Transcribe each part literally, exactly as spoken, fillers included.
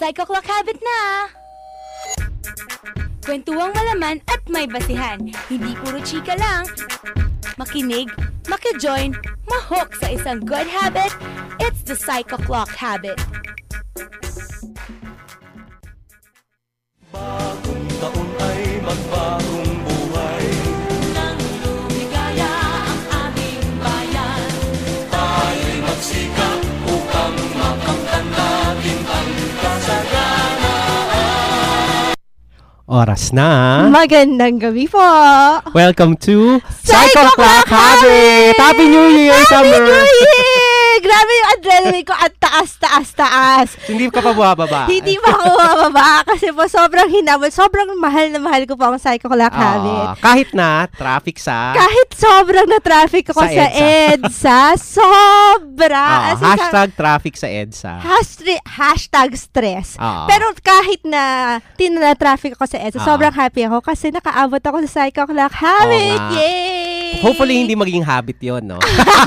Psycho Clock Habit na! Kwentuang malaman at may basihan. Hindi puro chika lang. Makinig, makijoin, mahok sa isang good habit. It's the Psycho Clock Habit. Bagong taon ay magbagong buhay. Nang lumigaya ang aming bayan, tayo'y magsikap upang makamtan natin ang kasaganaan. Oras na. Magandang gabi po. Welcome to Psycho Clock Habit! Happy New Year, Happy Summer! New Year! Grabe yung adrenaline ko at taas, taas, taas. Hindi ka pa bumababa. Hindi pa ako bumababa kasi po sobrang hinabol. Sobrang mahal na mahal ko po ang Psycho Clock Habit. Uh, kahit na traffic sa... Kahit sobrang na-traffic ako Sa sa EDSA. EDSA, sobra. Uh, As in, hashtag traffic sa EDSA. hashtag, hashtag stress. Uh, Pero kahit na tinana-traffic ako sa EDSA, Ah. sobrang happy ako kasi nakaabot ako sa Psycho Clock Habit. Oo nga. Yay! Hopefully, hindi maging habit yon, no?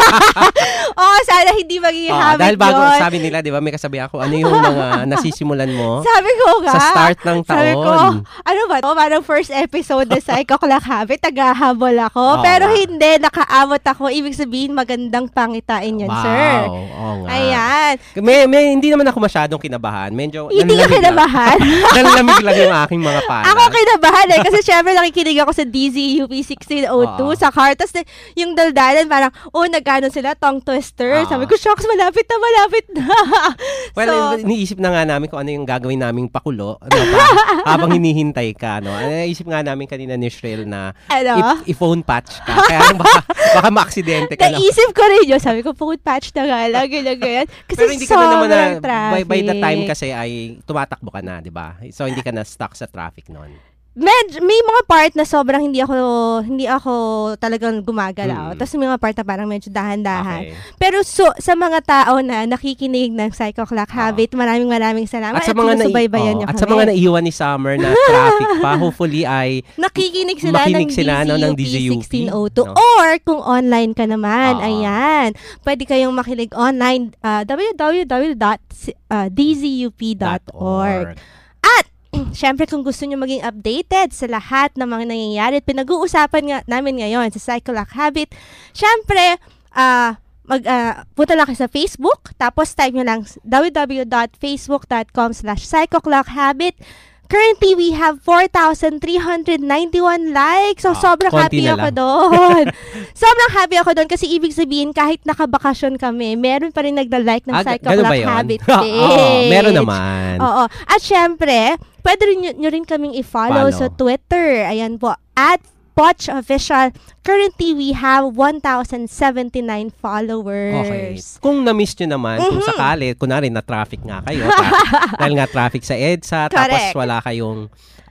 Oo, sana hindi maging Oo, habit dahil bago, yun. sabi nila, di ba, may kasabihan ko, ano yung mga nasisimulan mo Sabi ko nga. sa start ng taon? Sabi ko, ano ba to? Parang first episode na Psycho Clock Habit, tagahabol ako. Oo pero nga. hindi, nakaabot ako. Ibig sabihin, magandang pangitain yan, Wow, sir. oo nga. Ayan. May, may, hindi naman ako masyadong kinabahan. Medyo, Hindi ka nanlamig lang. kinabahan. Nanlamig lang yung aking mga panas. Ako kinabahan eh. Kasi syempre nakikinig ako sa D Z U P sixteen oh two Oo. sa car. Tapos eh, yung daldalan parang, oh, nagkano sila, tongue twister. Oo. Sabi ko, shucks, malapit na, malapit na. Well, So, iniisip na nga namin kung ano yung gagawin naming pakulo ano, ba, habang hinihintay ka. No? Iniisip nga namin kanina ni Shrel na ano? i- i-phone patch ka. Kaya baka, baka maaksidente ka na. Naisip ko rin yun. Sabi ko, phone patch na nga lang, ganyan, ganyan. Kasi Pero hindi ka na naman na, sobrang by, by the traffic. time kasi ay tumatakbo ka na, di ba? So, hindi ka na stuck sa traffic noon. Med, may mga part na sobrang hindi ako hindi ako talagang gumagalaw. Mm. Tapos may mga part na parang medyo dahan-dahan. Okay. Pero so, sa mga tao na nakikinig ng Psycho Clock Habit, maraming maraming salamat. At sa mga, nai- sinusubaybayan oh, niyo at kami. sa mga naiwan ni Summer na traffic pa, hopefully ay nakikinig sila makinig ng sila, no, ng D Z U P sixteen oh two. no? Or kung online ka naman, Oo. ayan. Pwede kayong makinig online uh, w w w dot d z u p dot org. At syempre, kung gusto nyo maging updated sa lahat ng mga nangyayari at pinag-uusapan nga namin ngayon sa Psycho Clock Habit, syempre, ah, mag, ah, punta lang kayo sa Facebook, tapos type nyo lang w w w dot facebook dot com slash psycho clock habit. Currently, we have four thousand three hundred ninety-one likes. So, Ah, sobrang konti happy na ako lang. doon. Sobrang happy ako doon kasi ibig sabihin, kahit nakabakasyon kami, meron pa rin nagda-like ng Ah, Psycho ganun Clock ba yun? Habit Oo, page. meron naman. Oo. At syempre, pwede rin nyo, nyo rin kaming i-follow Follow. sa Twitter. Ayan po, at Poch Official. Currently, we have one thousand seventy-nine Okay. followers. Kung na-miss nyo naman, kung Mhm. sakali, kunwari na traffic nga kayo, tra- dahil nga traffic sa EDSA, tapos Correct. wala kayong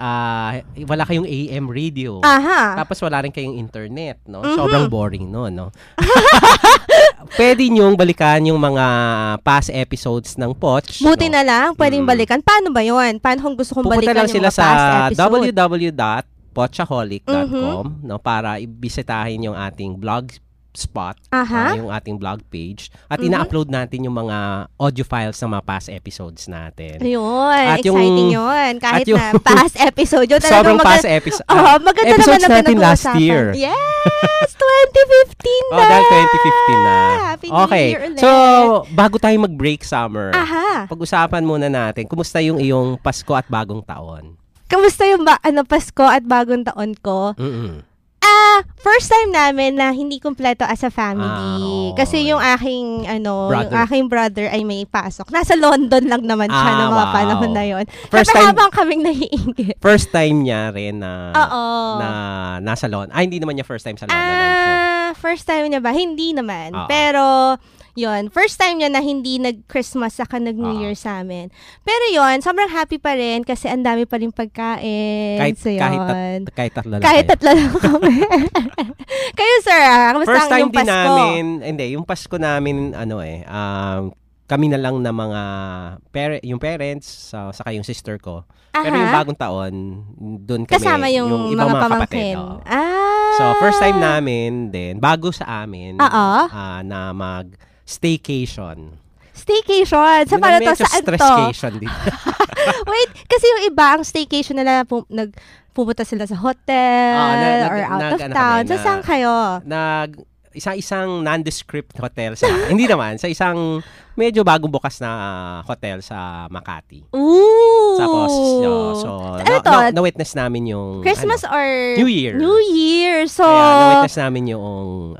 ah, wala kayong A M radio. Aha. Tapos wala rin kayong internet, no? Mhm. Sobrang boring no, no? Pwede nyong balikan yung mga past episodes ng Poch. Buti no? na lang, pwedeng Mm. balikan. Paano ba yun? Paano kung gusto kong Pupunta balikan lang yung sila mga sa past episode? w w w dot pochaholic dot com Mhm. no, para ibisitahin yung ating blog spot, Aha. ah, yung ating blog page, at Mhm. ina-upload natin yung mga audio files ng mga past episodes natin. Ayun, At yung- exciting yun. Kahit at yung- na past episode yun. talagang Sobrang maganda- past episode. Oo, maganda naman episodes na natin last pinag-uusapan. year. Yes! twenty fifteen Oh, na! dahil twenty fifteen na. Happy New Okay. Year ulit. So, bago tayo mag-break, Summer, Aha. pag-usapan muna natin, kumusta yung iyong Pasko at Bagong Taon? Kamusta yung ba, ano, Pasko at bagong taon ko? Mm-mm. Ah, first time namin na hindi kumpleto as a family. Ah, oo. Kasi yung aking, ano, Brother. yung aking brother ay may pasok. Nasa London lang naman siya Ah, ng mga wow. panahon na yun. First Siyempre, time- habang kaming naiingit. First time niya rin na, Oo. na nasa London. Ah, hindi naman niya first time sa London, I'm sure. Ah, first time niya ba? Hindi naman. Oo. Pero, yon first time niya na hindi nag-Christmas saka nag-New Oo. Year sa amin. Pero yon sobrang happy pa rin kasi ang dami pa rin pagkain. Kahit, so, kahit, yun. tat, kahit tatlo lang Kahit kayo. tatlo lang kami. Kayo, sir, ah, kamusta First ang time inyong din Pasko? namin, hindi, yung Pasko namin, ano eh, um, kami na lang na mga, pare, yung parents, sa saka yung sister ko. Pero Aha. yung bagong taon, doon kami, Kasama yung, ibang mga, mga, kapatid. pamangkin. oo. Ah. So, first time namin din, bago sa amin, Oo. ah, na mag-staycation. Staycation. So, Yun para ang to, medyo saan to? stresscation din. Wait, kasi yung iba, ang staycation nila, pu- nag, pupunta sila sa hotel Ah, na- nag- or out nag- of ano town. kami, So, na- saan kayo? Nag isang-isang nondescript hotel sa hindi naman sa isang medyo bagong bukas na ah, hotel sa Makati. Ooh! Tapos yo, so Ano na, to? na, na-witness namin yung Christmas ano, or New Year. New Year. So, Kaya na-witness namin yung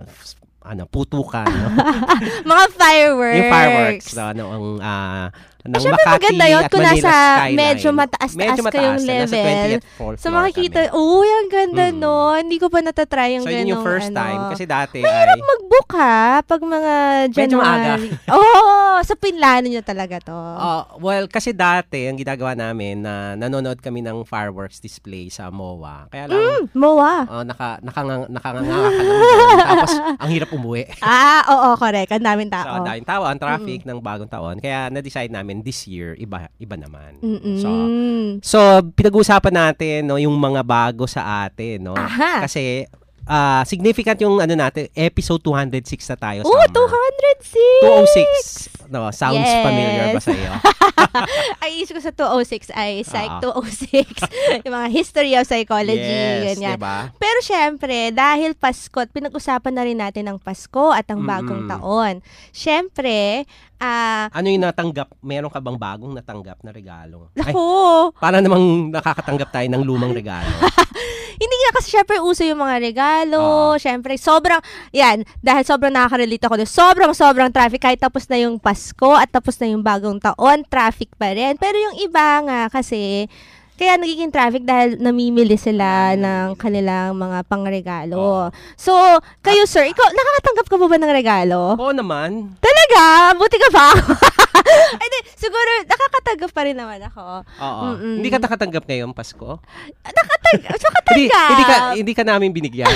ano putukan, no? mga fireworks. Yung fireworks no, ano ang ah, ng Eh, syempre Makati maganda yun at kung Manila nasa skyline. medyo mataas-taas Medyo mataas, kayong nasa level. twentieth floor So, makikita, kami. oh, yung ganda Mm. no. Hindi ko pa natatry yung So ganong, yun yung first ano. time kasi dati Mahirap ay mag-book ha, pag mga Medyo maaga. January. Oo, oh, sa pinlano nyo talaga to. Uh, well, kasi dati, ang ginagawa namin, na nanonood kami ng fireworks display sa M O A. Kaya lang, Mm, mowa. uh, naka, nakanga, nakanganga ka lang doon. Tapos, ang hirap umuwi. Ah, oo, correct. Ang daming So, tao. ang daming tao, ang traffic ng bagong taon. Kaya, na-decide namin this year, iba iba naman. Mm-mm. So, so pinag-uusapan natin, no, yung mga bago sa atin, no? Aha. Kasi, ah, significant yung, ano natin, episode two hundred six na tayo, Oh, Summer. two hundred six! two oh six. No, sounds Yes. familiar ba sa iyo? Ay, isip ko sa two oh six ay Psych Ah. two oh six. Yung mga history of psychology. Yes, ganyan. diba? Pero syempre, dahil Pasko, at pinag-usapan na rin natin ang Pasko at ang bagong Mm-mm. taon. Syempre, ah, Ano yung natanggap? Meron ka bang bagong natanggap na regalo? Ay, ako, para namang nakakatanggap tayo ng lumang regalo. hindi nga kasi syempre uso yung mga regalo. Oo. Syempre, sobrang, yan, dahil sobrang nakaka-relate ako doon, sobrang, sobrang traffic. Kahit tapos na yung Pasko at tapos na yung bagong taon, traffic pa rin. Pero yung iba nga kasi, kaya nagiging traffic dahil namimili sila ng kanilang mga pangregalo. So, kayo sir, ikaw, nakakatanggap ka ba ba ng regalo? Oo naman. Talaga? Buti ka pa ako. Ay, di, siguro, nakakatanggap pa rin naman ako. Oo. Mm-mm. Hindi ka nakatanggap ngayong Pasko? Nakatanggap? So, Hindi, katanggap? hindi ka hindi ka namin binigyan.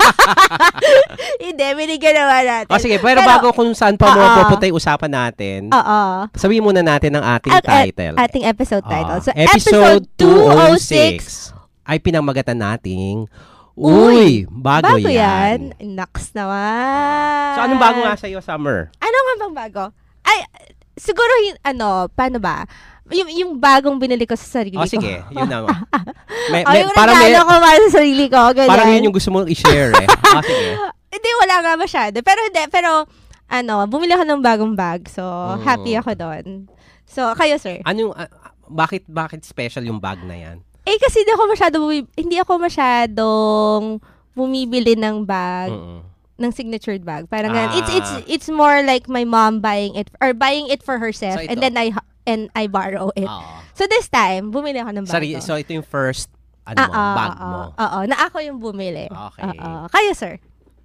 Hindi, binigyan naman natin. O sige, pero, bago kung saan pa mo Oo. pupunta yung usapan natin, Oo. sabihin muna natin ang ating At- at- title. ating episode title. Oo. So, episode two oh six six. ay pinamagatan nating Uy, bago, Bago yan. yan. Naks naman. So, anong bago nga sa'yo, Summer? Ano nga bang bago? Ay, siguro, yung, ano, paano ba? Yung, yung bagong binili ko sa sarili O ko. sige, yun naman. May, O, may, yung parang, may, regalo ko para sa sarili ko. Ganyan. parang yun yung gusto mong i-share eh. O sige. Hindi, wala nga masyado. Pero hindi, pero, ano, bumili ako ng bagong bag. So, Mm. happy ako doon. So, kayo, sir? Ano yung, ah, bakit, bakit special yung bag na yan? Eh, kasi hindi ako masyado, bumi- hindi ako masyadong bumibili ng bag, Mm-mm. ng signatured bag. Parang Ah. ganun. It's, it's, it's more like my mom buying it, or buying it for herself, So, ito. and then I, and I borrow it. Oo. So, this time, bumili ako ng bago. Sorry, so ito yung first ano mo, Ah, ah, bag ah, mo. Oo, na ako yung bumili. Okay. Oo. Kayo, sir?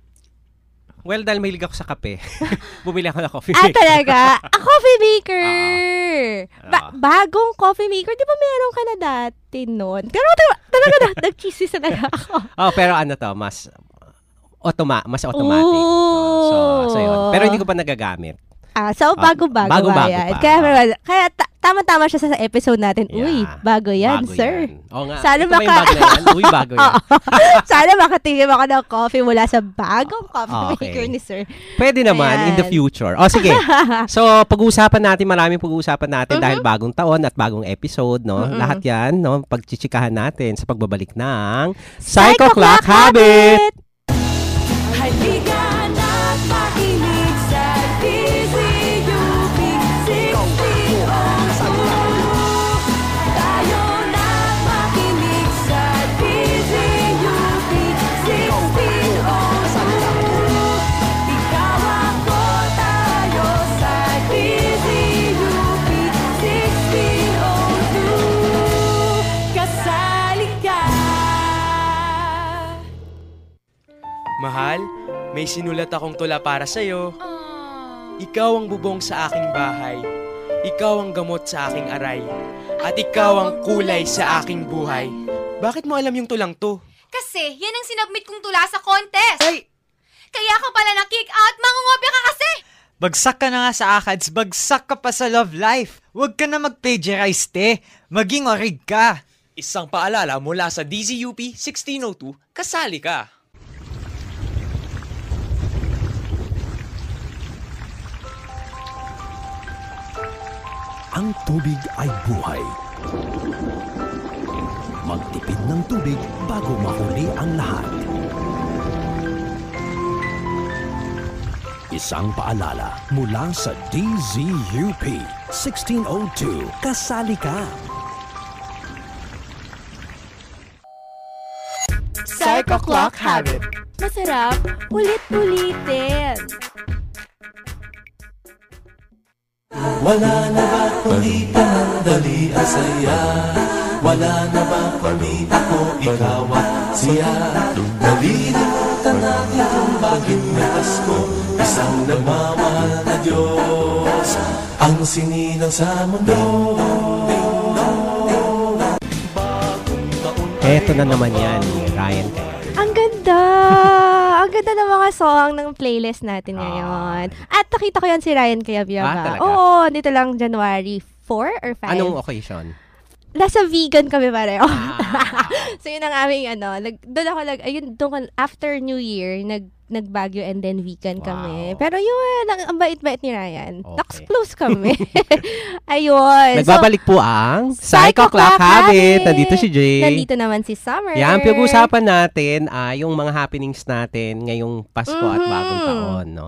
Well, dahil mahilig ako sa kape, bumili ako ng coffee Ah, maker. talaga? A coffee maker! Ba- Ah. bagong coffee maker? Di ba meron ka na dati noon? Pero talaga, talaga na, nag-cheesy talaga ako. Oh, pero ano to, mas automa mas automatic. Ooh. So, so yun. Pero hindi ko pa nagagamit. Ah, so bago-bago ba bago-bago yan? pa. Kaya, kaya ta- tama-tama siya sa episode natin. Uy, Yeah. bago yan, Bago sir. yan. Oo nga. Sana ito ba yung maka- bag na yan? Uy, bago yan. Sana makatingin ako ng coffee mula sa bagong coffee Ah, Okay. maker ni sir. Pwede naman in the Ayan. future. O sige. So, pag-uusapan natin, maraming pag-uusapan natin Mm-hmm. dahil bagong taon at bagong episode, no? Lahat yan, no? Pagchichikahan natin sa pagbabalik ng Psycho Clock Habit! Halika na't makinig sa D Z U P sixteen oh two. Tayo na't makinig sa D Z U P sixteen oh two. Ikaw ako, tayo sa D Z U P sixteen oh two. Kasali ka. Mahal, may sinulat akong tula para sa'yo. Ikaw ang bubong sa aking bahay. Ikaw ang gamot sa aking aray. At ikaw ang kulay sa aking buhay. Bakit mo alam yung tulang to? Kasi, yan ang sinubmit kong tula sa contest. Ay! Kaya ka pala na-kick out, mangungopia ka kasi. Bagsak ka na nga sa ACADS, bagsak ka pa sa love life. Huwag ka na mag-plagiarize, te. Maging orig ka. Isang paalala mula sa D Z U P sixteen oh two, kasali ka. Ang tubig ay buhay. Magtipid ng tubig bago mahuli ang lahat. Isang paalala mula sa D Z U P sixteen oh two. Kasali ka! Psycho Clock Habit. Masarap ulit-ulitin. Wala na ba kundi panandali ang saya? Wala na ba kundi ako, ikaw at siya? Nalilimutan natin kung bakit may Pasko. Isang nagmamahal na Diyos ang sinilang sa mundo. Eto na naman yan ni Ryan Kaya. Ang ganda! Ang ganda ng mga song ng playlist natin ngayon. At nakita ko yan si Ryan Kaya Ah, Biaba. talaga? Oo, dito lang January four or five. Anong occasion? Nasa vegan kami pareho. Ah. So yun ang aming ano, nag, doon ako nag, ayun, doon, after New Year, nag, nagbagyo and then vegan kami. Wow. Pero yun, ang, ang bait-bait ni Ryan. Okay. Tax close kami. Ayun. Nagbabalik po ang Psycho Psycho Clock Clock Habit. Habit. Nandito si Jay. Nandito naman si Summer. Yan, pinag-usapan natin ah, yung mga happenings natin ngayong Pasko at Mhm. bagong taon, no?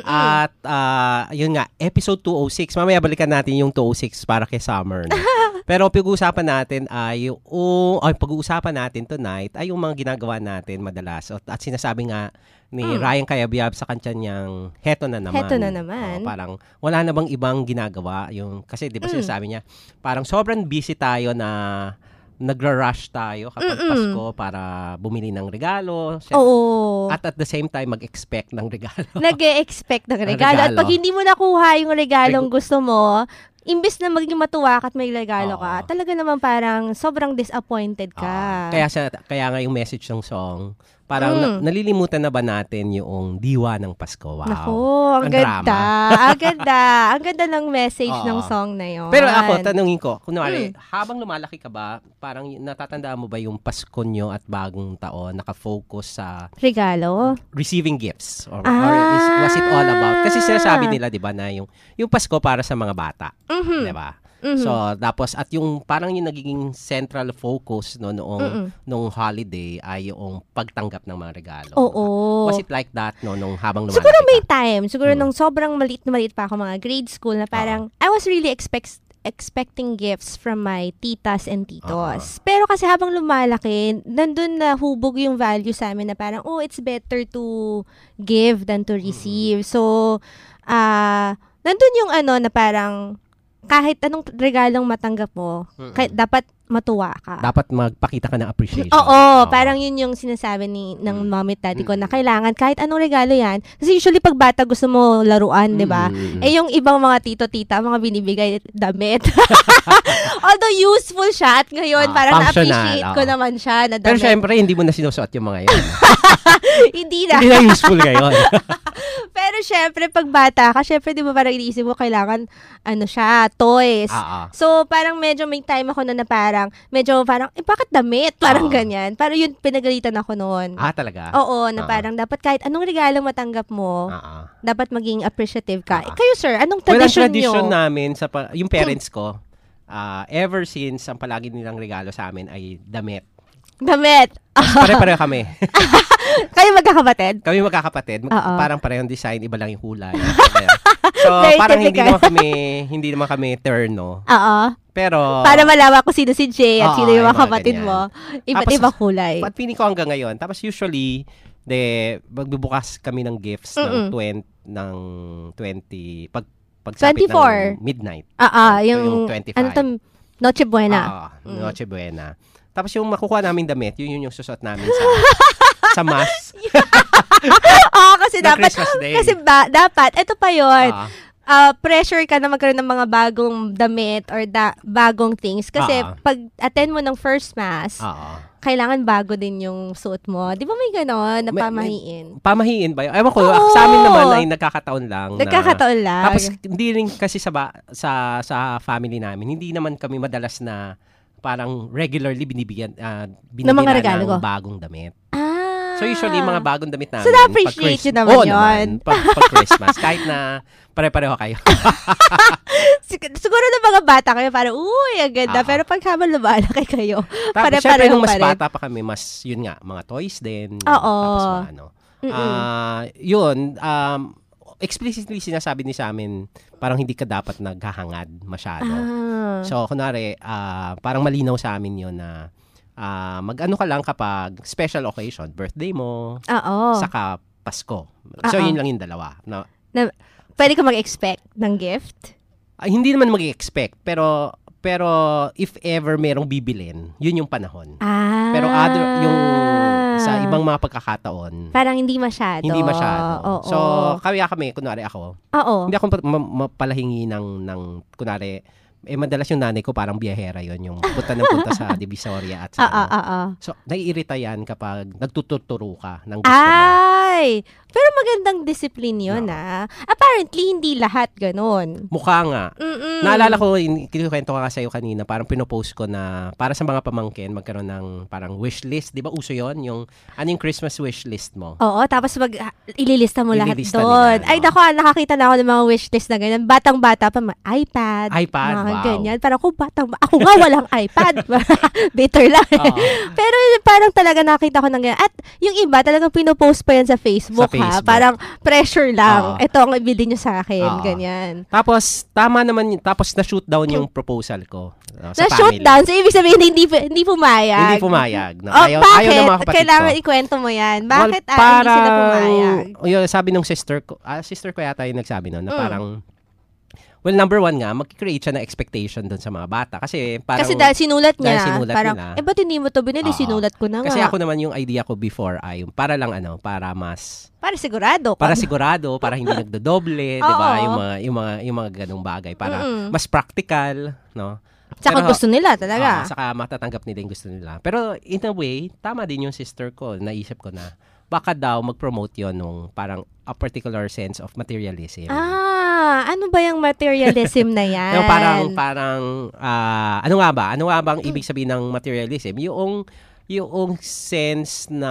At ah, yun nga, episode two oh six. Mamaya balikan natin yung two oh six para kay Summer, no? Pero pag-uusapan natin ay yung ay pag-uusapan natin tonight ay yung mga ginagawa natin madalas. At, at sinasabi nga ni Mm. Ryan Kayabyab sa kanya niyang heto na naman. Heto na naman. Oo, parang wala na bang ibang ginagawa yung kasi 'di ba Mm. sinasabi niya, parang sobrang busy tayo na nagra-rush tayo kapag Mm-mm. Pasko para bumili ng regalo. Siya- Oo. At at the same time mag-expect ng regalo. Nag-e-expect ng Ng regalo. At regalo. pag hindi mo nakuha yung regalong gusto mo, imbes na maging matuwa ka at may regalo ka, Oo. talaga naman parang sobrang disappointed ka. Ah, kaya siya, kaya nga yung message ng song, parang Mm. na- nalilimutan na ba natin yung diwa ng Pasko? Wow. Naku, ang, Ang ganda. drama. ang ganda. Ang ganda ng message Oo. ng song na yun. Pero ako, tanungin ko, kunwari, Mm. habang lumalaki ka ba, parang natatandaan mo ba yung Pasko nyo at bagong taon, nakafocus sa regalo? receiving gifts? Or, or Ah. is, was it all about? Kasi sinasabi nila, di ba, na yung, yung Pasko para sa mga bata. Mhm. Di ba? Mhm. So, tapos, at yung parang yung nagiging central focus no, noong, Mm-mm. noong holiday ay yung pagtanggap ng mga regalo. Oo. Was it like that no, nung habang lumalaki Siguro may ka? time. Siguro Mm. nung sobrang maliit na maliit pa ako, mga grade school, na parang, I was really expect expecting gifts from my titas and titos. Pero kasi habang lumalaki, nandun na hubog yung value sa amin na parang, oh, it's better to give than to receive. So, ah, nandun yung ano na parang, kahit anong regalong matanggap mo, Mm-mm. kahit dapat matuwa ka. Dapat magpakita ka ng appreciation. Oo, parang yun yung sinasabi ni ng mom at daddy ko na kailangan kahit anong regalo yan. Kasi usually pag bata gusto mo laruan, di ba? Mm. Eh yung ibang mga tito-tita, mga binibigay damit. Although useful siya at ngayon Ah, parang functional, na-appreciate ko oo. naman siya na Pero damit. syempre, hindi mo na sinusuot yung mga yan. Hindi na. Hindi na useful ngayon. Pero syempre pag bata ka, syempre di ba parang iniisip mo kailangan ano siya, toys. Ah, ah. So, parang medyo may time ako na na parang, medyo parang, eh, bakit damit? Parang Oo. ganyan. Parang yun, pinagalitan ako noon. Ah, talaga? Oo, na Ah. parang dapat kahit anong regalo matanggap mo, Ah, ah. dapat maging appreciative ka. Ah. Eh, kayo, sir, anong Well, ang tradition tradition nyo? namin, sa pa- yung parents ko, ah, ever since, ang palagi nilang regalo sa amin ay damit. Damit. Pare-pareho kami. Kayo magkakapatid? Kami magkakapatid. Mag- Oo. parang parehong design, iba lang yung kulay. So, Very parang hindi typical. naman kami, hindi naman kami terno. Oo. Pero, Para malaman kung sino si Jay at Oo, sino yung yung mga mga kapatid ganyan. mo. Iba't Tapos, ibang kulay. At feeling ko hanggang ngayon. Tapos usually, de, magbubukas kami ng gifts Mm-mm. ng twenty, ng twenty, pag, pagsapit twenty-four. ng midnight. Ah, ah, So, yung, yung twenty-five. ano to, Noche Buena. Ah, Mm. Noche Buena. Tapos yung makukuha namin damit, yun yun yung susot namin sa sa mass. Oo, kasi na dapat, Christmas Day. kasi ba, dapat, eto pa yun, Ah, uh, pressure ka na magkaroon ng mga bagong damit or da- bagong things. Kasi Ah. pag attend mo ng first mass, ah. kailangan bago din yung suot mo. Di ba may gano'n na May- pamahiin? Pamahiin ba yun? Ewan ko, Oo. sa amin naman ay nagkakataon lang. na- Nagkakataon lang. Tapos hindi rin kasi sa ba, sa sa family namin, hindi naman kami madalas na parang regularly binibigyan ah, binibigyan Ng mga regalo ng ko? bagong damit. ah, So usually, mga bagong damit namin. So, na-appreciate pag-Chris- yun naman Oo yun. naman, pag, pag Christmas. Kahit na pare-pareho kayo. Sig- Siguro na mga bata kayo, parang, uy, ang ganda. Ah. Pero pag habang lumalaki kayo, Tapos, syempre, pare-pareho nung mas pa rin. bata pa kami, mas, yun nga, mga toys din. Oo. Tapos, mga ano. Mm-mm. Ah, yun, um, explicitly sinasabi ni sa amin, parang hindi ka dapat naghahangad masyado. Ah. So, kunwari, ah, parang malinaw sa amin yun na ah, mag-ano ka lang kapag special occasion, birthday mo, Oo. saka Pasko. So, Oo. yun lang yung dalawa. No? Na, pwede ka mag-expect ng gift? Ah, hindi naman mag-expect, pero pero if ever merong bibilin, yun yung panahon. Ah. Pero other, yung sa ibang mga pagkakataon, Parang hindi masyado. hindi masyado. Oo. So, kaya kami, kunwari ako, Oo. hindi ako ma- ma- mapalahingi ng, ng, kunwari, eh madalas yung nanay ko parang biyahera yon yung punta ng punta sa Divisoria at sa Ah, ah, ano. ah, ah. So, naiirita yan kapag nagtuturo ka ng gusto mo. Ay! Pero magandang discipline yun, ah. Apparently, hindi lahat ganun. Mukha nga. Mm-mm. Naalala ko, in- kinukwento ko nga sa'yo kanina, parang pinopost ko na para sa mga pamangkin, magkaroon ng parang wish list. Di ba uso yon? Yung, ano yung Christmas wish list mo? Oo, tapos mag, ah, ililista mo lahat Ililista doon. nila, Ay, no? nako, nakakita na ako ng mga wishlist na ganyan. Batang-bata pa, ma- iPad. iPad, mga wow. ganyan. Parang kung batang, ako nga walang iPad. Bitter lang. eh. Oo. Pero parang talaga nakita ko ng ganyan. At yung iba, talagang pinopost pa yan sa Facebook, Sa ha. Facebook. Parang pressure lang. Oo. Ito ang ibili nyo sa akin. Oo. Ganyan. Tapos, tama naman, yun- tapos na-shoot down yung proposal ko. no, sa Na-shoot family. down. So, ibig sabihin, hindi, hindi pumayag. Hindi pumayag. No? Oh, ayaw, bakit? ayaw ng mga kapatid Kailangan ko. ikwento mo yan. Well, Bakit ah, hindi sila pumayag? Yun, sabi nung sister ko, ah, sister ko yata yung nagsabi nun, na Mm. parang, well, number one nga, mag-create siya ng expectation dun sa mga bata. Kasi parang, Kasi dahil sinulat niya, dahil sinulat parang, nila. eh ba't hindi mo to binili? Oo. Sinulat ko na nga. kasi ako naman yung idea ko before ay, para lang ano, para mas, para sigurado. para Pag- sigurado, para hindi nagdodoble, di ba? Oo. Yung mga, yung mga, yung mga ganong bagay. Para Mm-mm. mas practical, no? Tsaka Pero, gusto nila talaga. ah, saka matatanggap nila yung gusto nila. Pero in a way, tama din yung sister ko. Naisip ko na, baka daw mag-promote yon nung parang a particular sense of materialism. Ah, ano ba yung materialism na yan? Yung parang, parang, ah, ano nga ba? Ano nga ba ang ibig sabihin ng materialism? Yung, yung sense na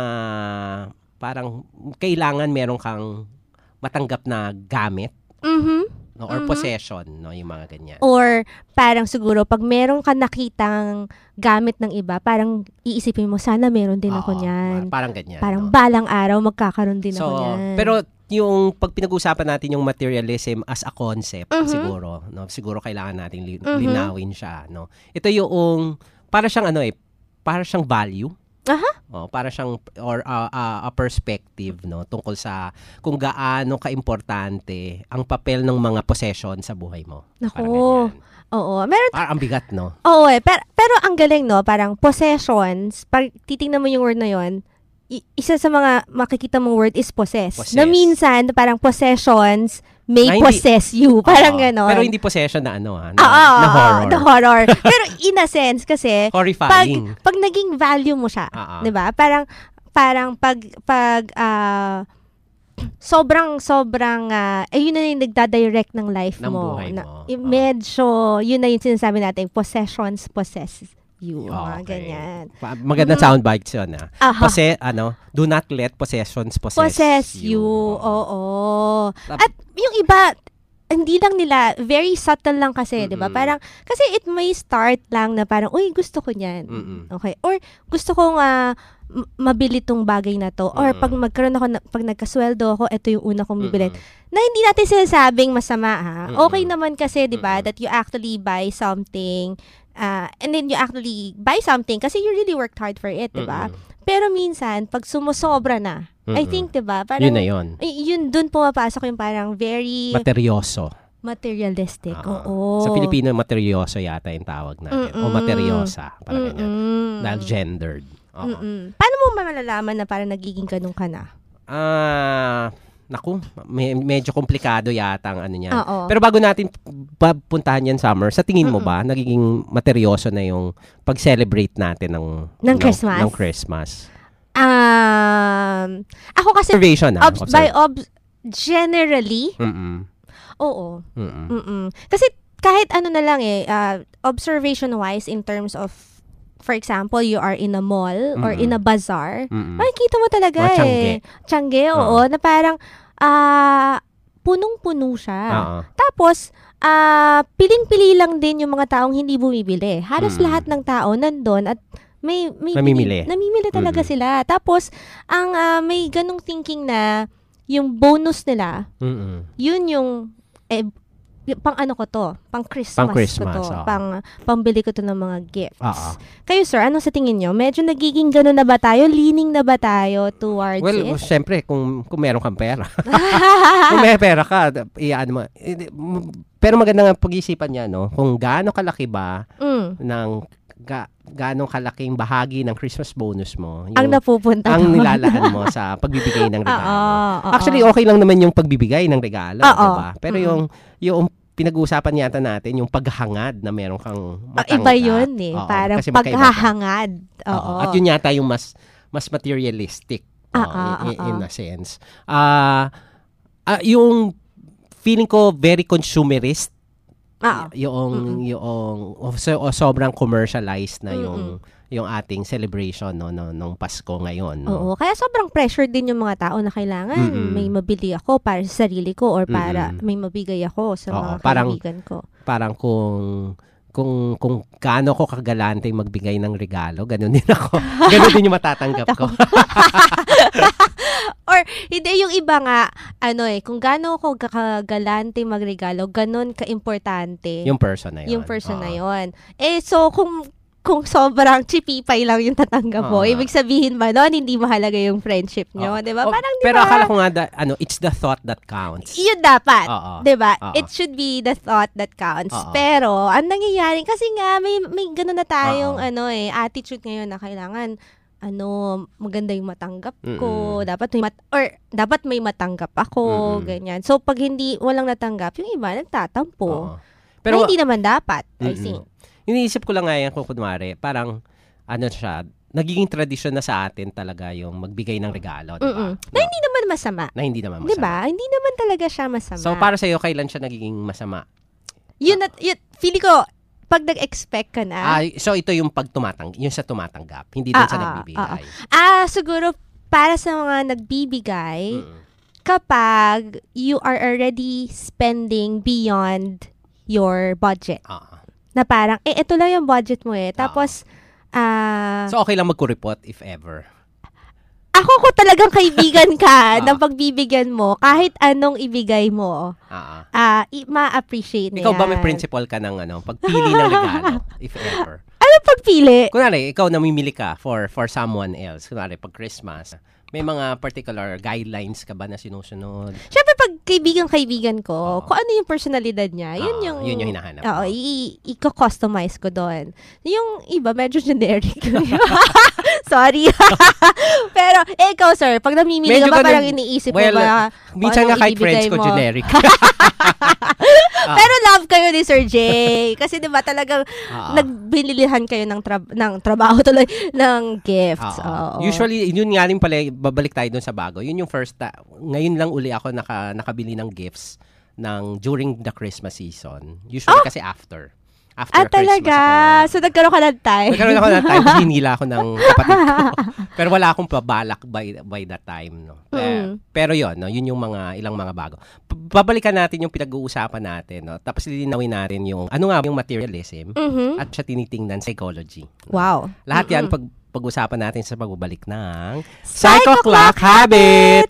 parang kailangan meron kang matanggap na gamit, Mhm. no? Or Mhm. possession, no? Yung mga ganyan. Or parang siguro, pag meron ka nakitang gamit ng iba, parang iisipin mo, sana meron din ako Oo, niyan. Parang ganyan. Parang no? balang araw, magkakaroon din So, ako niyan. pero yung pag pinag-usapan natin yung materialism as a concept, Mhm. siguro, no? Siguro kailangan nating li- Mhm. linawin siya, no? Ito yung para siyang ano eh, para siyang value. Aha. Oh, para siyang or uh, uh, a perspective, no, tungkol sa kung gaano kaimportante ang papel ng mga possession sa buhay mo. Parang Naku. ganyan. Oo. Meron, Parang ang bigat, no? oo eh. Pero, pero ang galing, no? Parang possessions, pag titingnan mo yung word na yon, i- isa sa mga makikita mong word is possess. Possess. Na minsan, parang possessions may Na hindi- possess you. Parang Oo. ganon. Pero hindi possession na ano, ha? Na, Oo, na oo, horror. the horror. Pero in a sense, kasi, pag, Horrifying. pag naging value mo siya, Oo. 'di ba? Parang parang pag pag ah, sobrang sobrang ah, eh yun na yung nagda-direct ng life Ng mo. buhay Na- mo. eh, Oo. medyo yun na yung sinasabi natin, possessions possess you. Mga Okay. ganyan. Pa- Magandang soundbites yun, ha? Aha. Posse, ano, do not let possessions possess, Possess you. Oo. At yung iba, hindi lang nila, very subtle lang kasi, di ba? Mm-mm. Parang, kasi it may start lang na parang, uy, gusto ko niyan. Mm-mm. Okay. Or, gusto kong ah, m- mabili tong bagay na to. Or, Mm-mm. pag magkaroon ako, na, pag nagkasweldo ako, ito yung una kong bibilin. Mm-mm. Na hindi natin sinasabing masama, ha? Mm-mm. Okay naman kasi, di ba, Mm-mm. that you actually buy something, ah, and then you actually buy something kasi you really worked hard for it, di ba? Mm-mm. Pero minsan, pag sumusobra na, I Mm-mm. think, di ba, parang, Yun na yun. y- yun, dun pumapasok yung parang very Materyoso. materialistic. Oo. Oo. Sa Pilipino, materyoso yata yung tawag natin. O Mm-mm. materyosa. Parang ganyan. Mm-mm. Dahil gendered. Oo. Mm-mm. Paano mo malalaman na parang nagiging ganun ka na? Ah, naku, me- medyo komplikado yata ang ano niya. Oo. Pero bago natin pa- puntahan yan, Summer, sa tingin mo Mm-mm. ba, nagiging materyoso na yung pag-celebrate natin ng, Ng Christmas? Ng Christmas. Um, ako kasi, Observation, ah. obs- by obs- generally, Mm-mm. oo. Mm-mm. Mm-mm. Kasi kahit ano na lang eh, uh, observation-wise in terms of for example, you are in a mall or Mm-mm. in a bazaar, Mm-mm. makikita mo talaga Or tiyangge. eh. Tiyangge, oo. Na parang, ah, punong-puno siya. Oo. Tapos, ah, piling-pili lang din yung mga taong hindi bumibili. Halos Mm. lahat ng tao nandun at may, may Namimili. namimili talaga Mm-mm. sila. Tapos, ang ah, may ganong thinking na yung bonus nila, Mm-mm. yun yung, eh, y- pang ano ko to, pang Christmas, Pang Christmas, ko to, oo. pang pambili ko to ng mga gifts. Oo. Kayo sir, ano sa tingin nyo? Medyo nagiging gano'n na ba tayo? Leaning na ba tayo towards Well, it? syempre, kung, kung meron kang pera. Kung may pera ka, iyan mo. Eh, Pero maganda nga pag-isipan niya, no? Kung gaano kalaki ba Mm, ng ga, gaano kalaking bahagi ng Christmas bonus mo yung, ang napupunta ang doon. nilalaan mo sa pagbibigay ng regalo. Oo, oo. Actually, okay lang naman yung pagbibigay ng regalo, Oo. diba? Pero Mm. yung yung pinag-uusapan yata natin, yung paghahangad na meron kang Ah, matanggap. iba yun eh. Oo, Parang kasi magkaiba siya. paghahangad. Oo. Oo. At yun yata yung mas mas materialistic Ah, oo, ah, in, ah, in ah. a sense. Ah, ah, yung feeling ko very consumerist. Ah, Yung Mm-mm. yung o, so, o sobrang commercialized na Mm-mm. yung yung ating celebration no, no nung Pasko ngayon. No? oo. Kaya sobrang pressure din yung mga tao na kailangan Mm-mm. may mabili ako para sa sarili ko or para Mm-mm. may mabigay ako sa Oo, mga parang- kaibigan ko. Parang kung kung kung gaano ko kagalante magbigay ng regalo, ganun din ako. Ganun din yung matatanggap ko. Or, hindi, yung iba nga, ano eh, kung gaano ako kakagalante magregalo, ganon ka-importante Yung person na yun. yung person na Oo. yon. Eh, so, kung kung sobrang chipipay lang yung tatanggap mo, Oo. ibig sabihin ba nun, hindi mahalaga yung friendship nyo, Oo. di ba? Oh, Parang, di pero ba? akala ko nga, da, ano, it's the thought that counts. Yun dapat. Oo. Di ba? Oo. It should be the thought that counts. Oo. Pero, ang nangyayari, kasi nga, may, may gano'n na tayong, Oo. ano eh, attitude ngayon na kailangan, ano, maganda yung matanggap ko. Mm-mm. Dapat may, mat- or, dapat may matanggap ako, Mm-mm. ganyan. So, pag hindi, walang natanggap, yung iba, nagtatampo. Oo. Pero, hindi naman dapat, I Mm-mm. think. Iniisip ko lang nga yan kung kunwari, parang, ano siya, nagiging tradisyon na sa atin talaga yung magbigay ng regalo, di ba? Mm-mm. Na hindi naman masama. Na hindi naman masama. Di ba? Hindi naman talaga siya masama. So, para sa'yo, kailan siya nagiging masama? yun, at, yun, feeling ko, pag nag-expect ka na, Ah, so, ito yung pag tumatang, yung sa tumatanggap, hindi din Ah, sa ah, nagbibigay. ah, siguro, para sa mga nagbibigay, Mm-mm. kapag you are already spending beyond your budget. Ah. Na parang, eh, ito lang yung budget mo eh. Tapos, ah, So, okay lang magkuripot if ever. ako ko talagang kaibigan ka Ah. ng pagbibigyan mo, kahit anong ibigay mo, Ah. ah, i- ma-appreciate niya. Ikaw ba may principle ka ng ano, pagpili ng regalo, if ever? Ano pagpili? Kunwari, ikaw namimili ka for for someone else. Kunwari, pag Christmas, may mga particular guidelines ka ba na sinusunod? Siyempre, pag kaibigan-kaibigan ko, Oo. kung ano yung personalidad niya, yun Ah, yung... yun yung hinahanap Oo, mo. i- i-customize ko doon. Yung iba, medyo generic. Sorry. Pero, eh, ikaw, sir, pag namimili Medyo ka ba, ganun- parang iniisip well, mo ba, Minsan kung nga anong kahit friends ibibigay ko, mo? generic. Ah. Pero love kayo ni Sir Jay. Kasi di ba talagang Ah. nagbililihan kayo ng, tra- ng trabaho tuloy, ng gifts. Ah, Oo. Usually, yun nga rin pala, babalik tayo dun sa bago. Yun yung first, ta- ngayon lang uli ako naka, nakabili ng gifts ng during the Christmas season. Usually kasi after. After Ah, talaga? Christmas So, nagkaroon ka ng time. ako. Nagkaroon ako ng time, hinila ako ng kapatid ko. Pero wala akong pabalak by by that time. No? Pero, Mm. pero yun, no? Yun yung mga ilang mga bago. P- Babalikan natin yung pinag-uusapan natin. No? Tapos lilinawin natin yung, ano nga yung materialism Mhm. at siya tinitingnan psychology. Wow. Lahat yan Mm-mm. pag pag-usapan natin sa pagbabalik ng Psycho Clock Habit!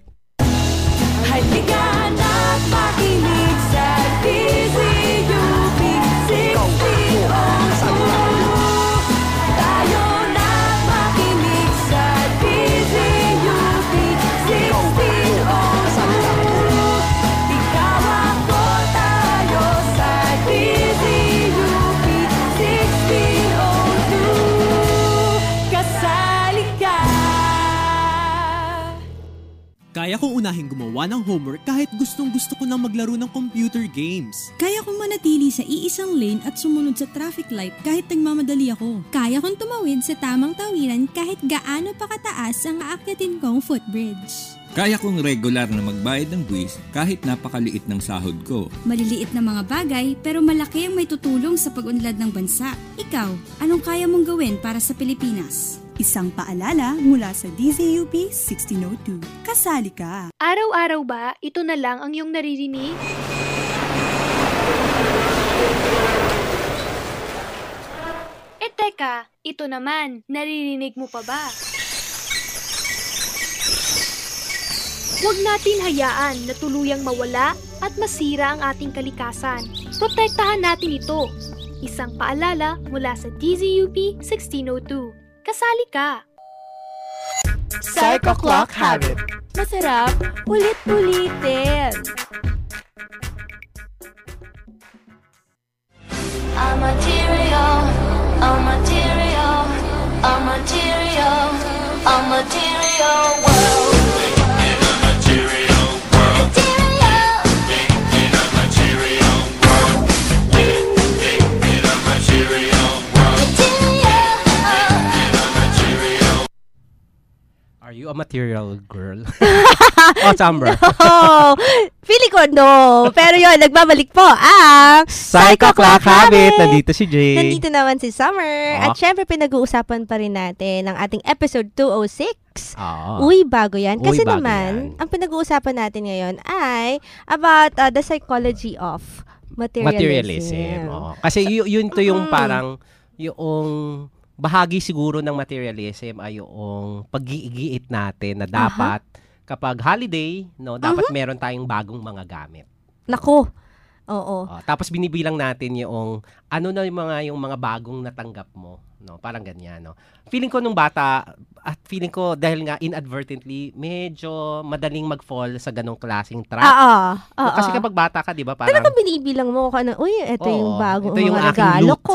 Halika na't makinig sa D Z U P sixteen oh two. Tayo na't makinig sa D Z U P sixteen oh two. Ikaw ako tayo sa D Z U P sixteen oh two. Kasali ka. Kaya kong unahing gumawa ng homework kahit gustong-gusto ko nang maglaro ng computer games. Kaya kong manatili sa iisang lane at sumunod sa traffic light kahit nagmamadali ako. Kaya kong tumawid sa tamang tawiran kahit gaano pa kataas ang aakyatin kong footbridge. Kaya kong regular na magbayad ng buwis kahit napakaliit ng sahod ko. Maliliit na mga bagay pero malaki ang may tutulong sa pag-unlad ng bansa. Ikaw, anong kaya mong gawin para sa Pilipinas? Isang paalala mula sa D Z U P sixteen oh two. Kasali ka! Araw-araw ba, ito na lang ang iyong naririnig? Eh teka, ito naman, naririnig mo pa ba? Huwag natin hayaan na tuluyang mawala at masira ang ating kalikasan. Protektahan natin ito. Isang paalala mula sa D Z U P sixteen oh two. Kasali ka! Psycho Clock Habit. Masarap, ulit-ulitin. A material, a material, a material, a material world. Are you a material girl? O, Chamber. No! Feeling ko no. Pero yun, nagbabalik po ang Psycho Clock Habit. Nandito si Jay. Nandito naman si Summer. Oh. At syempre, pinag-uusapan pa rin natin ang ating episode two oh six. Oh. Uy, bago yan. Uy, Kasi bago naman, yan. ang pinag-uusapan natin ngayon ay about uh, the psychology of materialism. Materialism. Oh. Kasi y- yun to yung Mm. parang, yung bahagi siguro ng materialism ay yung pag-iigiit natin na dapat kapag holiday, no, dapat Mhm. meron tayong bagong mga gamit. Naku. Oo. Oh, tapos binibilang natin yung ano na yung mga yung mga bagong natanggap mo, no? Parang ganyan, no? Feeling ko nung bata at feeling ko dahil nga inadvertently medyo madaling mag-fall sa ganong klaseng trap. Oo. No, Oo. kasi kapag bata ka, 'di ba, parang Talagang binibilang mo kung ano, uy, ito Oo, yung bagong ito yung mga aking regalo loot. ko.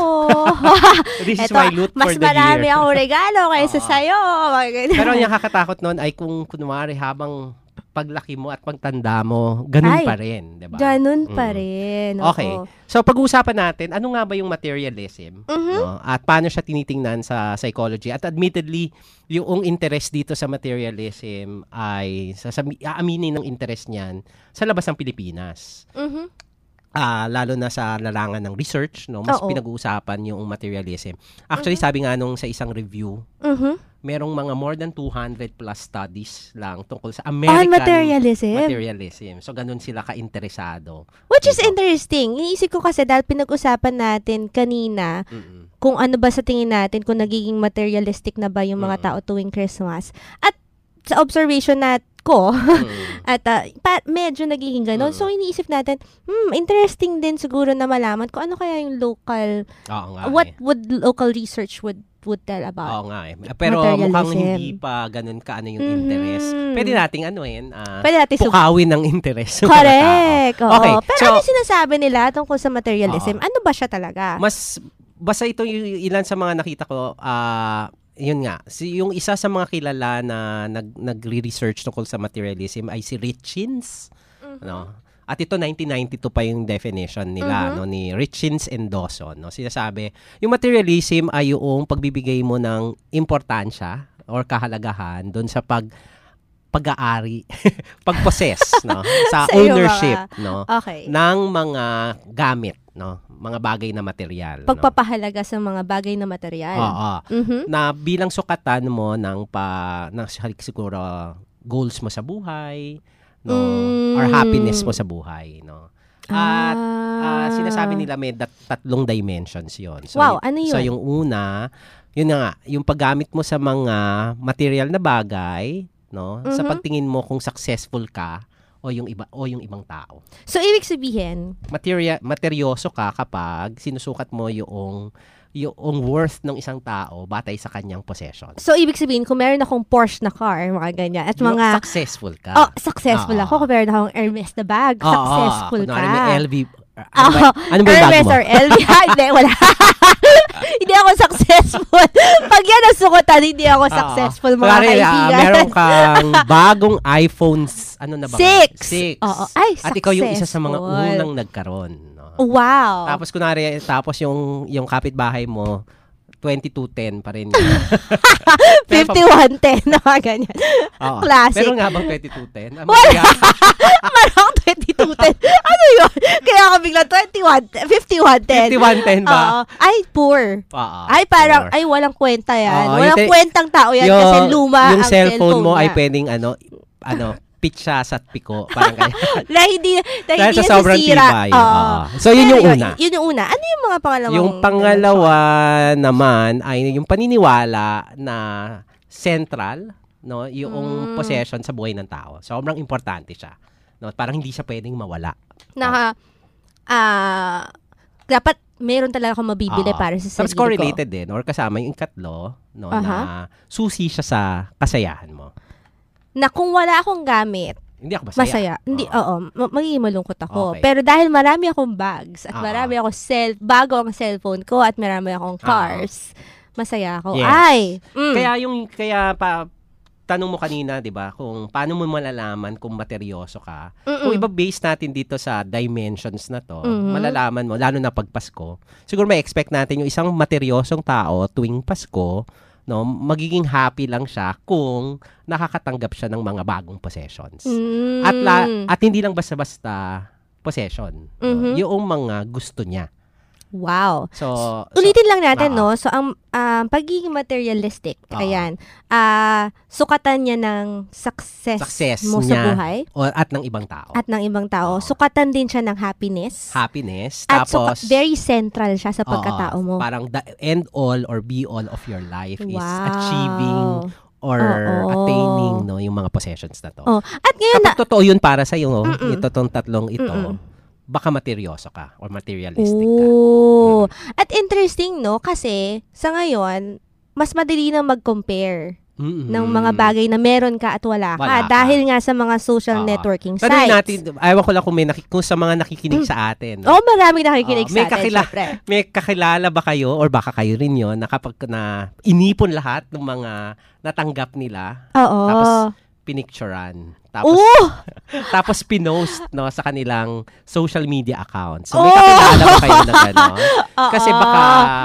This is Ito, my loot mas for the marami year. akong regalo kaysa Oo. sa'yo. Mga ganyan. Pero ang nakakatakot noon ay kung kunwari habang paglaki mo at pagtanda mo, ganun Ay, pa rin, 'di ba? Ganun pa Mm. rin. Okay. Oo. So pag-uusapan natin, ano nga ba yung materialism? Mhm. No? At paano siya tinitingnan sa psychology? At admittedly, yung interest dito sa materialism ay sasami, aaminin ng interest niyan sa labas ng Pilipinas. Mhm. Ah, lalo na sa larangan ng research, no, mas Oo. pinag-uusapan yung materialism. Actually, sabi nga nung sa isang review, Mhm. merong mga more than two hundred plus studies lang tungkol sa American On materialism. materialism. So, ganun sila ka-interesado. Which is interesting. Iniisip ko kasi dahil pinag-usapan natin kanina Mm-mm. kung ano ba sa tingin natin, kung nagiging materialistic na ba yung mga tao tuwing Christmas. At sa observation nat ko, at uh, pa, medyo nagiging ganon. So, iniisip natin, hmm, interesting din siguro na malaman kung ano kaya yung local, Oo nga what eh. would local research would would tell about. Oo nga eh. Pero materialism. mukhang hindi pa ganun ka ano yung Mhm. interest. Pwede nating anuin, ah, Pwede natin sub- pukawin ng interest. ng mga Correct. tao. Oo. Okay. Pero So, ano yung sinasabi nila tungkol sa materialism? Oo. Ano ba siya talaga? mas, basta ito yung ilan sa mga nakita ko, ah, yun nga, si, yung isa sa mga kilala na nag, nagre-research tungkol sa materialism ay si Richins. No? At ito, nineteen ninety-two pa yung definition nila, Mhm. no, ni Richins and Dawson. No? Sinasabi, yung materialism ay yung pagbibigay mo ng importansya or kahalagahan doon sa pag pag-aari, pag-possess, no? Sa Sa iyo, ownership, mga- no? Okay. ng mga gamit, no? Mga bagay na material. no? Pagpapahalaga sa mga bagay na material. Oo. Mhm. Na bilang sukatan mo ng pa ng siguro goals mo sa buhay, no, or Mm. happiness mo sa buhay, no. At Ah. ah, sinasabi nila may dat- tatlong dimensions 'yon. So, Wow, y- ano So yun? yung una, yun na nga, yung paggamit mo sa mga material na bagay, no, sa Mhm. pagtingin mo kung successful ka o yung iba o yung ibang tao. So, ibig sabihin, Materia, materyoso ka kapag sinusukat mo yung yung worth ng isang tao batay sa kanyang possession. so ibig sabihin, kung meron akong Porsche na car, mga ganyan, at Yung mga... successful ka. Oh, successful Oo. ako. Kung meron akong Hermes na bag, Oo, successful kunwari ka. may L V. Ano ba, Oo, ano ba yung bag Hermes mo? or L V. Ha, hindi, wala. Hindi ako successful. Pag yan ang sukutan, hindi ako Oo. successful, mga Kunwari, ah, kaibigan. meron kang bagong iPhones, ano na ba? Six. Six. Oo. Ay, At ikaw yung isa sa mga successful. unang nagkaroon. No? Wow. Tapos kunwari, tapos yung yung kapitbahay mo, twenty-two ten pa rin. fifty-one ten na ganyan. Oo. Classic. Pero nga bang twenty-two ten? Ah, wala. Marang twenty-two ten. Ano yun? Kaya ako biglang twenty-one, fifty-one ten. fifty-one ten ba? Oo. Ay, poor. Oo. Ay, parang, poor. ay, walang kwenta yan. Oo, walang te- kwentang tao yan yung, kasi luma yung ang cellphone mo niya. ay pwedeng ano, ano, pitsa sa piko. Parang kaya. na hindi, na Dahil hindi sa sobrang nasisira. tibay. Oo. Oo. So, yun yung Pero una. Yun yung una. Ano yung mga pangalawang? Yung pangalawa naman ay yung paniniwala na central, no, yung Mm. possession sa buhay ng tao. Sobrang importante siya. No, parang hindi siya pwedeng mawala. Naka, ah, dapat meron talaga akong mabibili Oo. para sa sarili Tapos ko. correlated din or kasama yung ikatlo, no, Aha. na susi siya sa kasayahan mo. Na kung wala akong gamit, Hindi ako masaya. masaya. Hindi, oo. Ma- magiging malungkot ako. Okay. Pero dahil marami akong bags at Ah. marami akong cell, bago ang cellphone ko at marami akong Ah. cars, masaya ako. Yes. Ay! Mm. Kaya yung, kaya pa, tanong mo kanina, di ba, kung paano mo malalaman kung materyoso ka. Mm-mm. Kung iba-base natin dito sa dimensions na to, Mhm. malalaman mo, lalo na pag Pasko, siguro may expect natin yung isang materyosong tao tuwing Pasko, no, magiging happy lang siya kung nakakatanggap siya ng mga bagong possessions. Mm. At la, at hindi lang basta-basta possession. No? Mhm. Yung mga gusto niya. Wow. So, Ulitin lang natin, ah. no? So, ang um, pagiging materialistic, Ah. ayan, ah sukatan niya ng success, success mo niya sa buhay o, at ng ibang tao. at ng ibang tao. Sukatan din siya ng happiness. Happiness. At Tapos, suka- very central siya sa oo, pagkatao mo. parang the end all or be all of your life is Wow. achieving or Oo. attaining no yung mga possessions na to. Oh. At ngayon na, Kapag totoo yun para sa iyo, Mm-mm. ito tong tatlong ito, Mm-mm. baka materyoso ka or materialistic ka. oh. At interesting, no? Kasi, sa ngayon, mas madali na mag-compare Mm-mm. ng mga bagay na meron ka at wala ka. Wala ka. Dahil nga sa mga social Oo. networking Pero sites. natin, ayaw ko lang kung, may naki, kung sa mga nakikinig sa atin. Oo, oh, maraming nakikinig Oo, may sa atin, kakila- syempre. May kakilala ba kayo or baka kayo rin yun na kapag na inipon lahat ng mga natanggap nila, Oo. tapos pinicturean. Tapos, Oh! tapos pinost no, sa kanilang social media accounts. So, Oh! may kakilala ba kayo na gano'n? Oo. Kasi baka...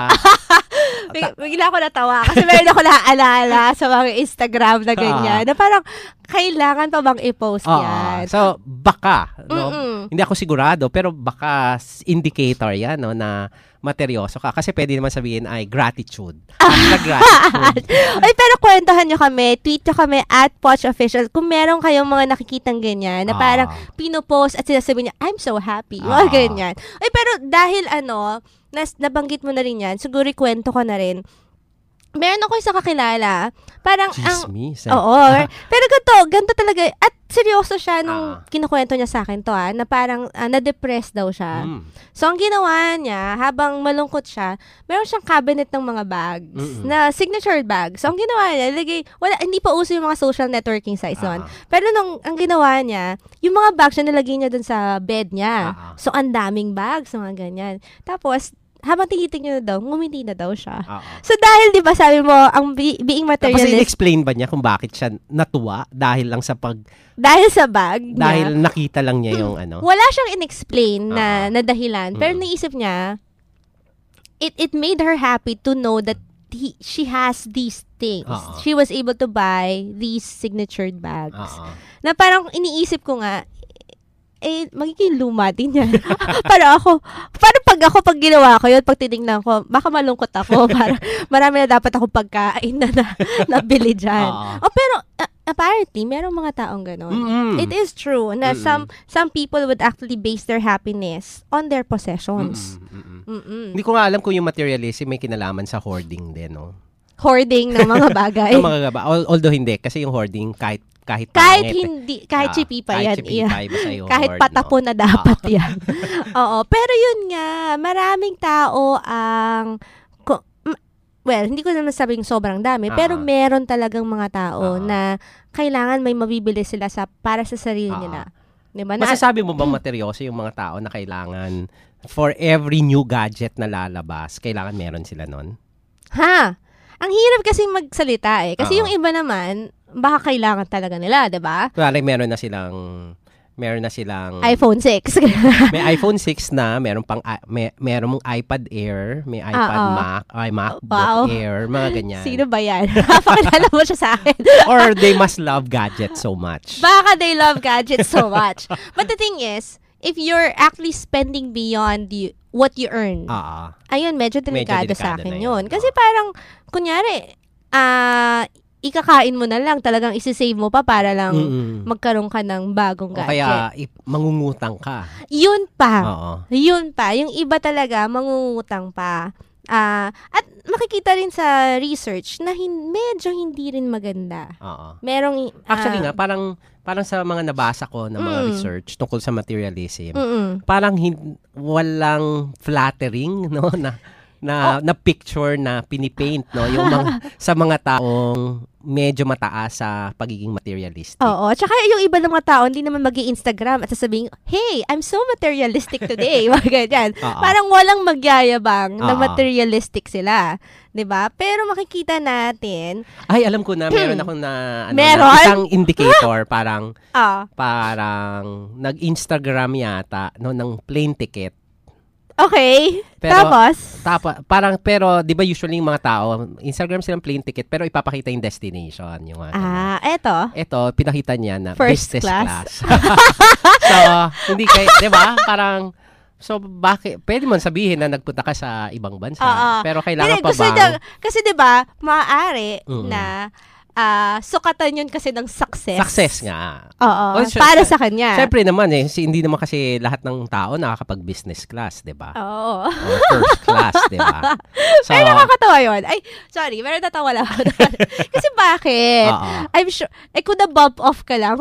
Big- Bigla ako natawa kasi meron ako naaalala sa mga Instagram na ganyan. Na parang, kailangan pa bang i-post Oo. yan? So, baka. No? Mm-mm. Hindi ako sigurado, pero baka s- indicator yan no, na materyoso ka. Kasi pwede naman sabihin ay gratitude. Hashtag gratitude. Ay, pero kwentuhan nyo kami, tweet nyo kami at Poch Official kung meron kayong mga nakikitang ganyan na parang Ah. pinopost at sinasabi niya, I'm so happy. Ah. Mga ganyan. Ay, pero dahil ano, nas, nabanggit mo na rin yan, siguro kwento ko na rin. Meron ako isang kakilala, parang ang... Chismis. eh. Oo. Pero ganito, ganito talaga. At seryoso siya nung Ah. kinukwento niya sa akin to, ah, na parang ah, na-depress daw siya. Mm. So, ang ginawa niya, habang malungkot siya, meron siyang cabinet ng mga bags, Mm-mm. na signature bag. So, ang ginawa niya, ilagay, wala, hindi pa uso yung mga social networking sites Ah. noon. Pero nung, ang ginawa niya, yung mga bags niya, nilagay niya dun sa bed niya. Ah. So, ang daming bags, mga ganyan. Tapos, habang tinitingnan na daw, ngumiti na daw siya. Oo. So, dahil, di ba, sabi mo, ang be- being Tapos materialist, in-explain ba niya kung bakit siya natuwa dahil lang sa pag... dahil sa bag niya, Dahil nakita lang niya yung ano? wala siyang in-explain na, na dahilan. Pero Mm. naisip niya, it it made her happy to know that he, she has these things. Oo. She was able to buy these signatured bags. Oo. Na parang iniisip ko nga, eh, magiging luma din yan. Para ako, para pag ako, pag ginawa ko yun, pag tinignan ko, baka malungkot ako. Para, marami na dapat ako pagkain na, na nabili dyan. Oo. Oh, pero, uh, apparently, merong mga taong ganon. Mm-mm. It is true na Mm-mm. some some people would actually base their happiness on their possessions. Mm-mm, mm-mm. Mm-mm. Hindi ko nga alam kung yung materialism may kinalaman sa hoarding din, no? Hoarding ng mga bagay. Ng mga gaba. Al- Although hindi, kasi yung hoarding kahit kahit Kahit pangit, eh. hindi, kahit Ah, chipi pa kahit yan. chipi yeah. pa, basta yung Kahit hoard, patapon no? na dapat yan. Oo. Pero yun nga, maraming tao ang, ko- m- well, hindi ko naman sabing sobrang dami, Ah. pero meron talagang mga tao Ah. na kailangan may mabibili sila sa para sa sarili Ah. nila. Diba? Na, Masasabi mo bang materyoso yung mga tao na kailangan for every new gadget na lalabas, kailangan meron sila nun? ha? Ang hirap kasing magsalita eh. Kasi Ah. yung iba naman, baka kailangan talaga nila, 'di ba? Kaya meron na silang meron na silang iPhone six. may iPhone six na, meron pang i- may meron mong iPad Air, may iPad Oo. Mac, ay MacBook Wow. Air, mga ganyan. Sino ba yan? Pakilala mo siya sa akin. Or they must love gadgets so much. Baka they love gadgets so much. But the thing is, if you're actually spending beyond you, what you earn, Oo. ayun, medyo delikado, Medyo sa delikado akin na yun. yun. Kasi parang, kunyari, ah, ikakain mo na lang, talagang isi-save mo pa para lang Mm-mm. magkaroon ka ng bagong O gadget. kaya i- mangungutang ka. Yun pa. Oo. Yun pa. Yung iba talaga, mangungutang pa. Ah, at makikita rin sa research na hin- medyo hindi rin maganda. Oo. Merong, Actually ah, nga, parang parang sa mga nabasa ko na mga Mm. research tungkol sa materialism, Mm-mm. parang hin- walang flattering, no, na na, na picture na pinipaint, no, yung mga sa mga taong medyo mataas sa pagiging materialistic. Oo. Tsaka yung iba ng mga tao, hindi naman mag-i-Instagram at sasabihin, hey, I'm so materialistic today. Mga ganyan. Oo. Parang walang magyayabang na Oo. materialistic sila. 'Di ba? Pero makikita natin, Ay, alam ko na, meron akong na, ano, Meron? na isang indicator, parang, ah, parang, nag-Instagram yata, no, ng plane ticket. okay. Pero, Tapos, tapa, parang, pero, di ba usually yung mga tao, Instagram silang plane ticket, pero ipapakita yung destination. Yung, mga ganun. ah, eto. Ito, pinakita niya na First business class. class. So, hindi kayo, di ba? Parang, so, bakit, pwede mo sabihin na nagpunta ka sa ibang bansa, Oo. pero kailangan Hindi, pa gusto bang, niya- kasi 'di ba, maaari Mm-mm. na ah, sukatan yun kasi ng success. success nga. Oo. Oh, sy- para sy- sa kanya. Siyempre naman eh, si- hindi naman kasi lahat ng tao nakakapag-business class, di ba? Oo. Or first class, di ba? So, Pero nakakatawa yun. Ay, sorry, pero natawa lang ako. Kasi bakit? Oo. I'm sure, eh kung na-bump off ka lang.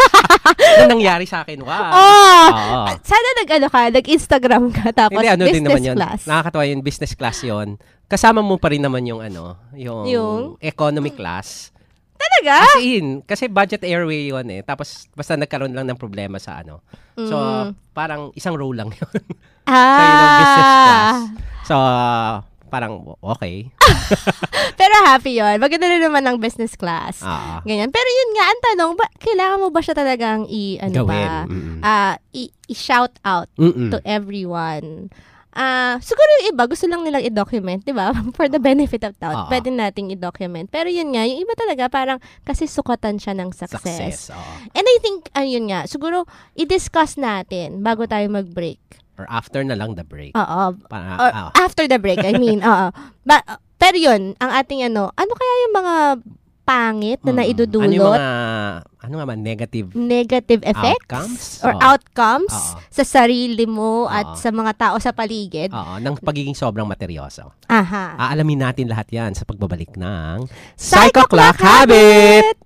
ano nangyari sa akin? Wow. Oh! Oo. Sana nag-ano ka, nag-Instagram ka, tapos Hindi, ano din business naman yun. class. Nakakatawa yun, business class yun. Kasama mo pa rin naman yung ano, yung, Yung? economy class. Talaga? As in, kasi budget airway yun eh. Tapos, basta nagkaroon lang ng problema sa ano. So, Mm. parang isang row lang yun. Ah. So, yun ang business class. So, parang, okay. Pero happy yun. Maganda rin naman ng business class. Ah. Ganyan. Pero yun nga, ang tanong, ba, kailangan mo ba siya talagang i, ano Gawin. ba, Mm-mm. ah, i, i-shout out Mm-mm. to everyone. Ah, siguro yung iba, gusto lang nilang i-document, di ba? For the benefit of doubt, Oo. pwede nating i-document. Pero yun nga, yung iba talaga, parang kasi sukatan siya ng success. Success, oo. And I think, ayun nga, siguro, i-discuss natin bago tayo mag-break. Or after na lang the break. Oo. Pa- Or ah. after the break, I mean, oo. Ba- pero yun, ang ating ano, ano kaya yung mga pangit na Mm. naidudulot? Ano yung mga, ano nga man, negative Negative effects? outcomes? Or Oo. outcomes Oo. sa sarili mo at Oo. sa mga tao sa paligid? Oo, ng pagiging sobrang materyoso. Aha. Aalamin natin lahat yan sa pagbabalik ng Psycho Psycho Clock Habit!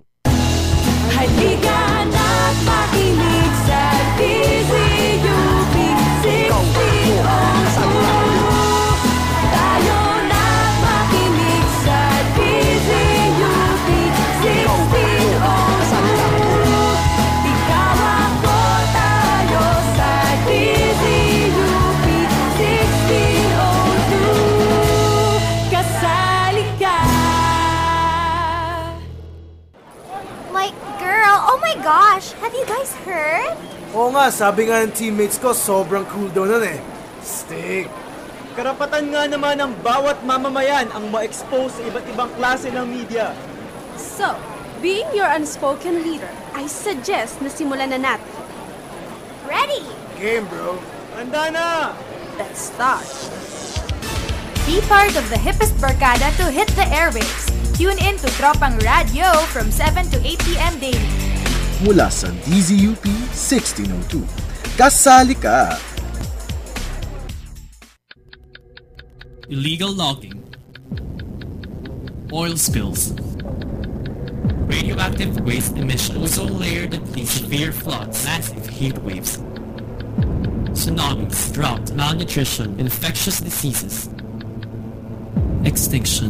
Halika na't makinig sa D Z U P sixteen oh two. Tayo na't makinig sa D Z U P sixteen oh two. Ikaw ako, tayo sa D Z U P sixteen oh two. Kasali ka. My girl, oh my gosh, have you guys heard? Oo nga, sabi nga ng teammates ko, sobrang cool daw nun eh. Stick. Karapatan nga naman ng bawat mamamayan ang ma-expose sa iba't ibang klase ng media. So, being your unspoken leader, I suggest na simulan na natin. Ready! Game, bro. Handa na! Let's start. Be part of the hippest barkada to hit the airwaves. Tune in to Tropang Radio from seven to eight p.m. daily. Mula sa D Z U P sixteen oh two. Kasali ka! Illegal logging, oil spills, radioactive waste emissions, ozone layer depletion, severe floods, massive heat waves, tsunamis, drought, malnutrition, infectious diseases, extinction.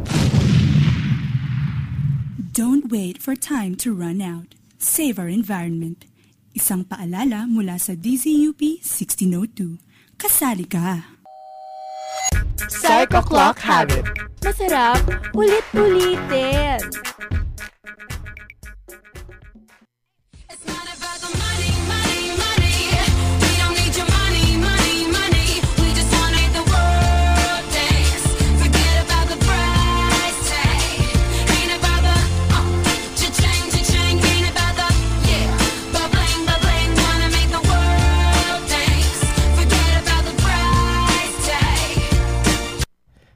Don't wait for time to run out. Save our environment. Isang paalala mula sa D Z U P sixteen oh two. Kasali ka! Psycho Clock Habit. Masarap, ulit-ulitin. It's not about the money, money.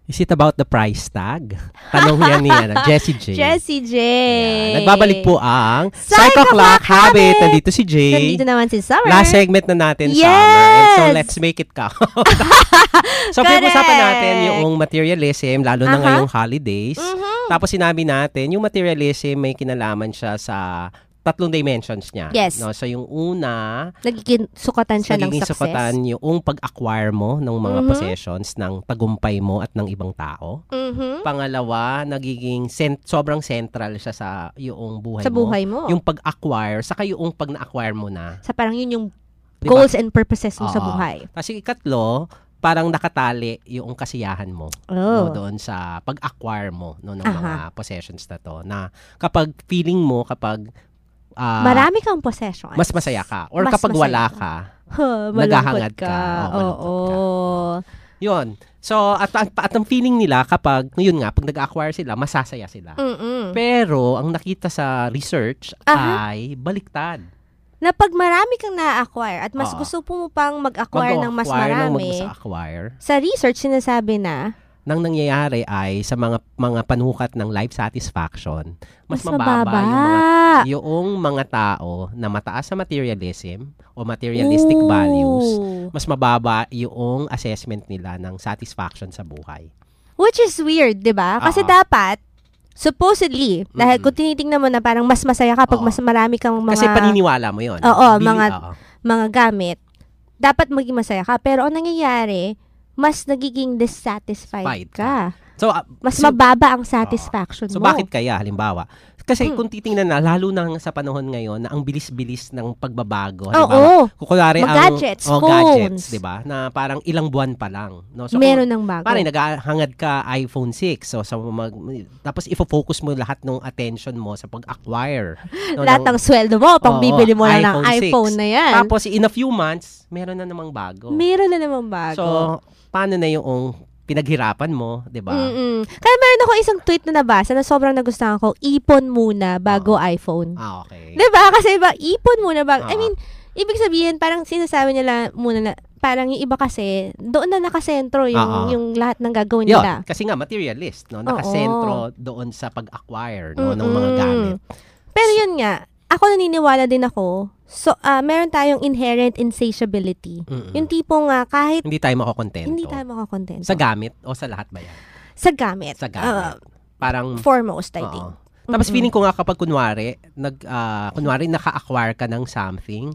Is it about the price tag? Tanong yan ni ano, Jessie J. Jessie J. Yeah. Nagbabalik po ang Psycho Psycho Clock Habit. Habit. Nandito si Jay. Nandito naman si Summer. Last segment na natin, Yes! Summer. And so, let's make it count. So, pag-usapan natin yung materialism, lalo na Aha. ngayong holidays. Mhm. Tapos, sinabi natin, yung materialism, may kinalaman siya sa tatlong dimensions niya. Yes. No? So, yung una, Nagiging sukatan siya ng nagiging success. sukatan yung pag-acquire mo ng mga Mhm. possessions, ng tagumpay mo at ng ibang tao. Mhm. Pangalawa, nagiging cent- sobrang central siya sa yung buhay Sa mo. buhay mo. Yung pag-acquire, saka yung pag na-acquire mo na. Sa parang yun yung Diba? goals and purposes mo sa Oo. buhay. Tapos yung ikatlo, parang nakatali yung kasiyahan mo Oh. no, doon sa pag-acquire mo no, ng Aha. mga possessions na to. Na kapag feeling mo, kapag ah, Marami kang possessions. mas masaya ka. Or Mas kapag masaya wala ka. ka, Huh, naghahangad malungkot ka. ka. Oo, Oo. Yun. So, at, at, at ang feeling nila kapag, yun nga, pag nag-acquire sila, masasaya sila. Mm-mm. Pero, ang nakita sa research Aha. ay baliktad. Na pag marami kang na-acquire at mas Oo. gusto mo pang mag-acquire ng mas Mag-acquire ng marami, mag-acquire. sa research sinasabi na Nang nangyayari ay sa mga mga panukat ng life satisfaction, mas, Mas mababa, mababa. yung mga yung mga tao na mataas sa materialism o materialistic Ooh. values, mas mababa yung assessment nila ng satisfaction sa buhay. which is weird, 'di ba? Kasi Oo. dapat supposedly, dahil kung tinitingnan mo na parang mas masaya ka pag Oo. mas marami kang mga Kasi paniniwala mo 'yon. Oo, Bili- mga oo. mga gamit, dapat maging masaya ka. Pero ang nangyayari, mas nagiging dissatisfied Satisfied ka. So, ah, Mas so- mababa ang satisfaction So mo. bakit kaya halimbawa? Kasi Mm. kung titingnan na, lalo na sa panahon ngayon na ang bilis-bilis ng pagbabago. Oo. Halimbawa, kukunwari ang Mag-gadgets, oh, phones. gadgets, 'di ba? Na parang ilang buwan pa lang, no? So, Meron kung- ng bago. Parang naghahangad ka iPhone six. So, so mag, tapos ifo-focus mo lahat ng attention mo sa pag-acquire. no, Lahat ng sweldo mo, pang Oo, bibili mo na ng six. iPhone na yan. Tapos in a few months, meron na namang bago. Meron na namang bago. So, paano na yung pinaghirapan mo, 'di ba? Mm-mm. Kaya meron ako isang tweet na nabasa na sobrang nagustuhan ko, ipon muna bago iPhone. Ah, okay. 'Di ba? Kasi iba, ipon muna bago. I Ah. mean, ibig sabihin, parang sinasabi nila muna na, parang yung iba kasi, doon na nakasentro yung, Ah, ah. yung lahat ng gagawin Yun, nila. kasi nga materialist, no? Oo. Nakasentro doon sa pag-acquire no, ng Mm-mm. mga gamit. Pero yun nga, ako naniniwala din ako, so, ah, meron tayong inherent insatiability. Mm-mm. Yung tipong nga, kahit Hindi tayo makokontento. hindi tayo makakontento. Sa gamit o sa lahat ba yan? Sa gamit. Sa gamit. Parang Foremost, I Oo. think. Tapos Mm-mm. feeling ko nga kapag kunwari, nag, ah, kunwari naka-acquire ka ng something,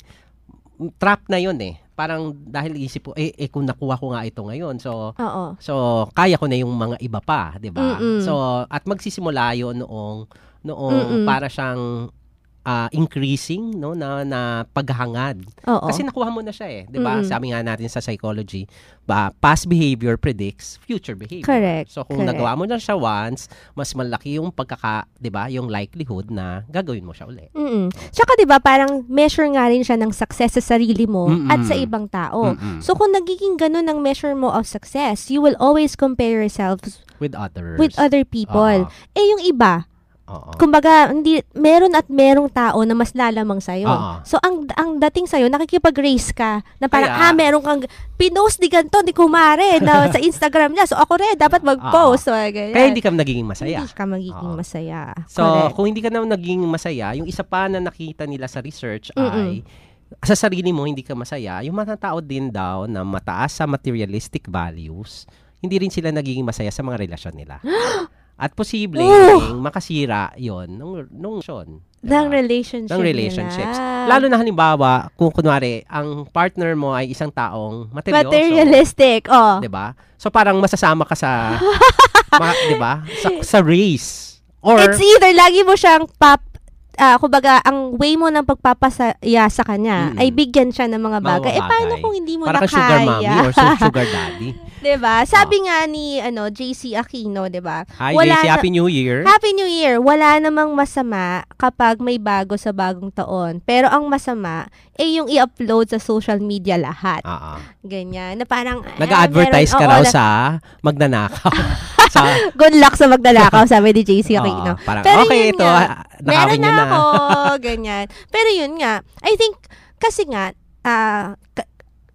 trap na yun eh. Parang dahil isip ko, eh, eh kung nakuha ko nga ito ngayon, so, Oo. so kaya ko na yung mga iba pa, di ba? Mm-mm. So, at magsisimula yun noong, noong Mm-mm. para siyang ah, increasing no na na paghangad. Oo. Kasi nakuha mo na siya eh, 'di ba? Mm-mm. Sabi nga natin sa psychology, ba past behavior predicts future behavior. Correct, So kung correct. nagawa mo na siya once, mas malaki yung pagkaka, 'di ba, yung likelihood na gagawin mo siya uli. Mm. Tsaka 'di ba parang measure nga rin siya ng success sa sarili mo Mm-mm. at sa ibang tao. Mm-mm. So kung nagiging ganun ang measure mo of success, you will always compare yourself With others. with other people. Oo. Eh yung iba, Oo. kumbaga hindi meron at merong tao na mas lalamang sa Oo. So ang ang dating sa nakikipag-race ka na parang Kaya- ah meron kang pinost di ganto di kumare na sa Instagram niya. So ako rin dapat mag-post. So, ganyan. Kaya hindi ka nagiging masaya. Hindi ka magiging masaya. So, Correct. kung hindi ka na naging masaya, yung isa pa na nakita nila sa research Mm-mm. ay sa sarili mo hindi ka masaya, yung mga tao din daw na mataas sa materialistic values, hindi rin sila nagiging masaya sa mga relasyon nila. At posibleng Oh! makasira yon nung nung relasyon. ng relationship Ng relationships. nila. Lalo na halimbawa, kung kunwari, ang partner mo ay isang taong materialoso. Materialistic, oh. 'Di ba? So parang masasama ka sa ma- 'di ba? Sa, sa race. Or It's either lagi mo siyang pap ah, kumbaga, ang way mo ng pagpapasaya sa kanya Mm-mm. ay bigyan siya ng mga mga bagay. Eh, paano bagay. kung hindi mo Parang na kang sugar kaya? mommy or su- sugar daddy. Diba? Sabi nga ni ano J C Aquino, diba? Hi, Wala J C. na- Happy New Year. Happy New Year. Wala namang masama kapag may bago sa bagong taon. Pero ang masama, eh yung i-upload sa social media lahat. Oo. Ganyan. Na parang, ah, Nag-advertise meron- ka oo, raw na- sa magnanakaw. sa, Good luck sa magdalakaw, sabi ni J C Aquino. Oo, parang, Pero okay, yun ito, nga, ah, nakawin meron niyo na na. ako, ganyan. Pero yun nga, I think, kasi nga, ah, ka-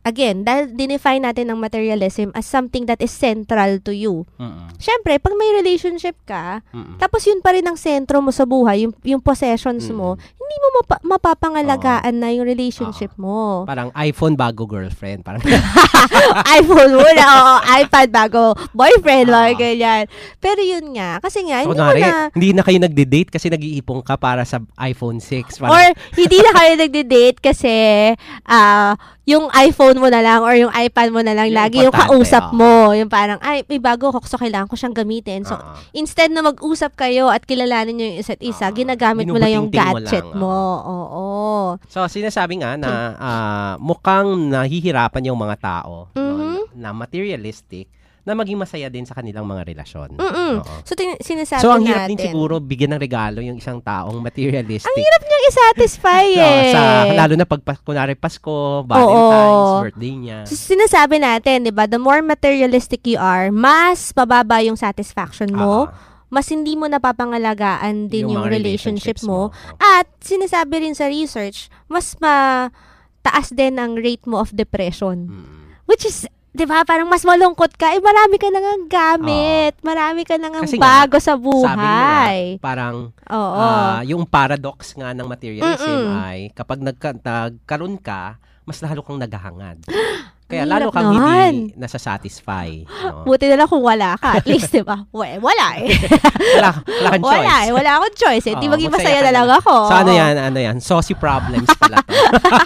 again, dahil dinefine natin ng materialism as something that is central to you. Mm-mm. Syempre, pag may relationship ka, Mm-mm. tapos yun pa rin ang sentro mo sa buhay, yung, yung possessions mo, hindi mo mapa- mapapangalagaan na yung relationship mo. Parang iPhone bago girlfriend. Parang iPhone muna, oo, iPad bago boyfriend, mga ganyan. Pero yun nga, kasi nga, so, hindi kunwari, mo na, hindi na kayo nagde-date kasi nag-iipon ka para sa iPhone six. Parang, or hindi na kayo nagde-date kasi ah yung iPhone mo na lang or yung iPad mo na lang Yung lagi yung importante, kausap oo. mo. Yung parang, ay, may bago ako, so kailangan ko siyang gamitin. So, Oo. instead na mag-usap kayo at kilalanin nyo yung isa't isa, ginagamit mo lang yung Binubuting-ting mo gadget lang, mo. Oo. So, sinasabi nga na ah, mukhang nahihirapan yung mga tao Mhm. no, na materialistic na maging masaya din sa kanilang mga relasyon. Mm-mm. Oo. So, tin- sinasabi So, ang hirap din natin. siguro bigyan ng regalo yung isang taong materialistic. Ang hirap niyang isatisfy No, eh. sa, lalo na pag, pas- kunwari Pasko, Valentine's, Oo. birthday niya. So, sinasabi natin, di ba, the more materialistic you are, mas pababa yung satisfaction mo, mas hindi mo napapangalagaan din Yung yung, mga relationship relationships mo. At sinasabi rin sa research, mas mataas din ang rate mo of depression. Which is, di ba, parang mas malungkot ka, eh marami ka nang gamit, marami ka nang Kasi nga, bago sa Sabi mo nga, buhay. parang Oo. ah, yung paradox nga ng materialism Mm-mm. ay kapag nagka, nagkaroon ka, mas lalo kang naghahangad. Kaya Ang lalo hirap kang naman. hindi nasasatisfy. No? Buti na lang kung wala ka. At least, di ba? Well, wala eh. wala, wala kang choice. Wala eh. Wala akong choice eh. Di Oo, maging masaya masaya ka na lang na. ako. So ano yan, ano yan? Saucy problems pala to.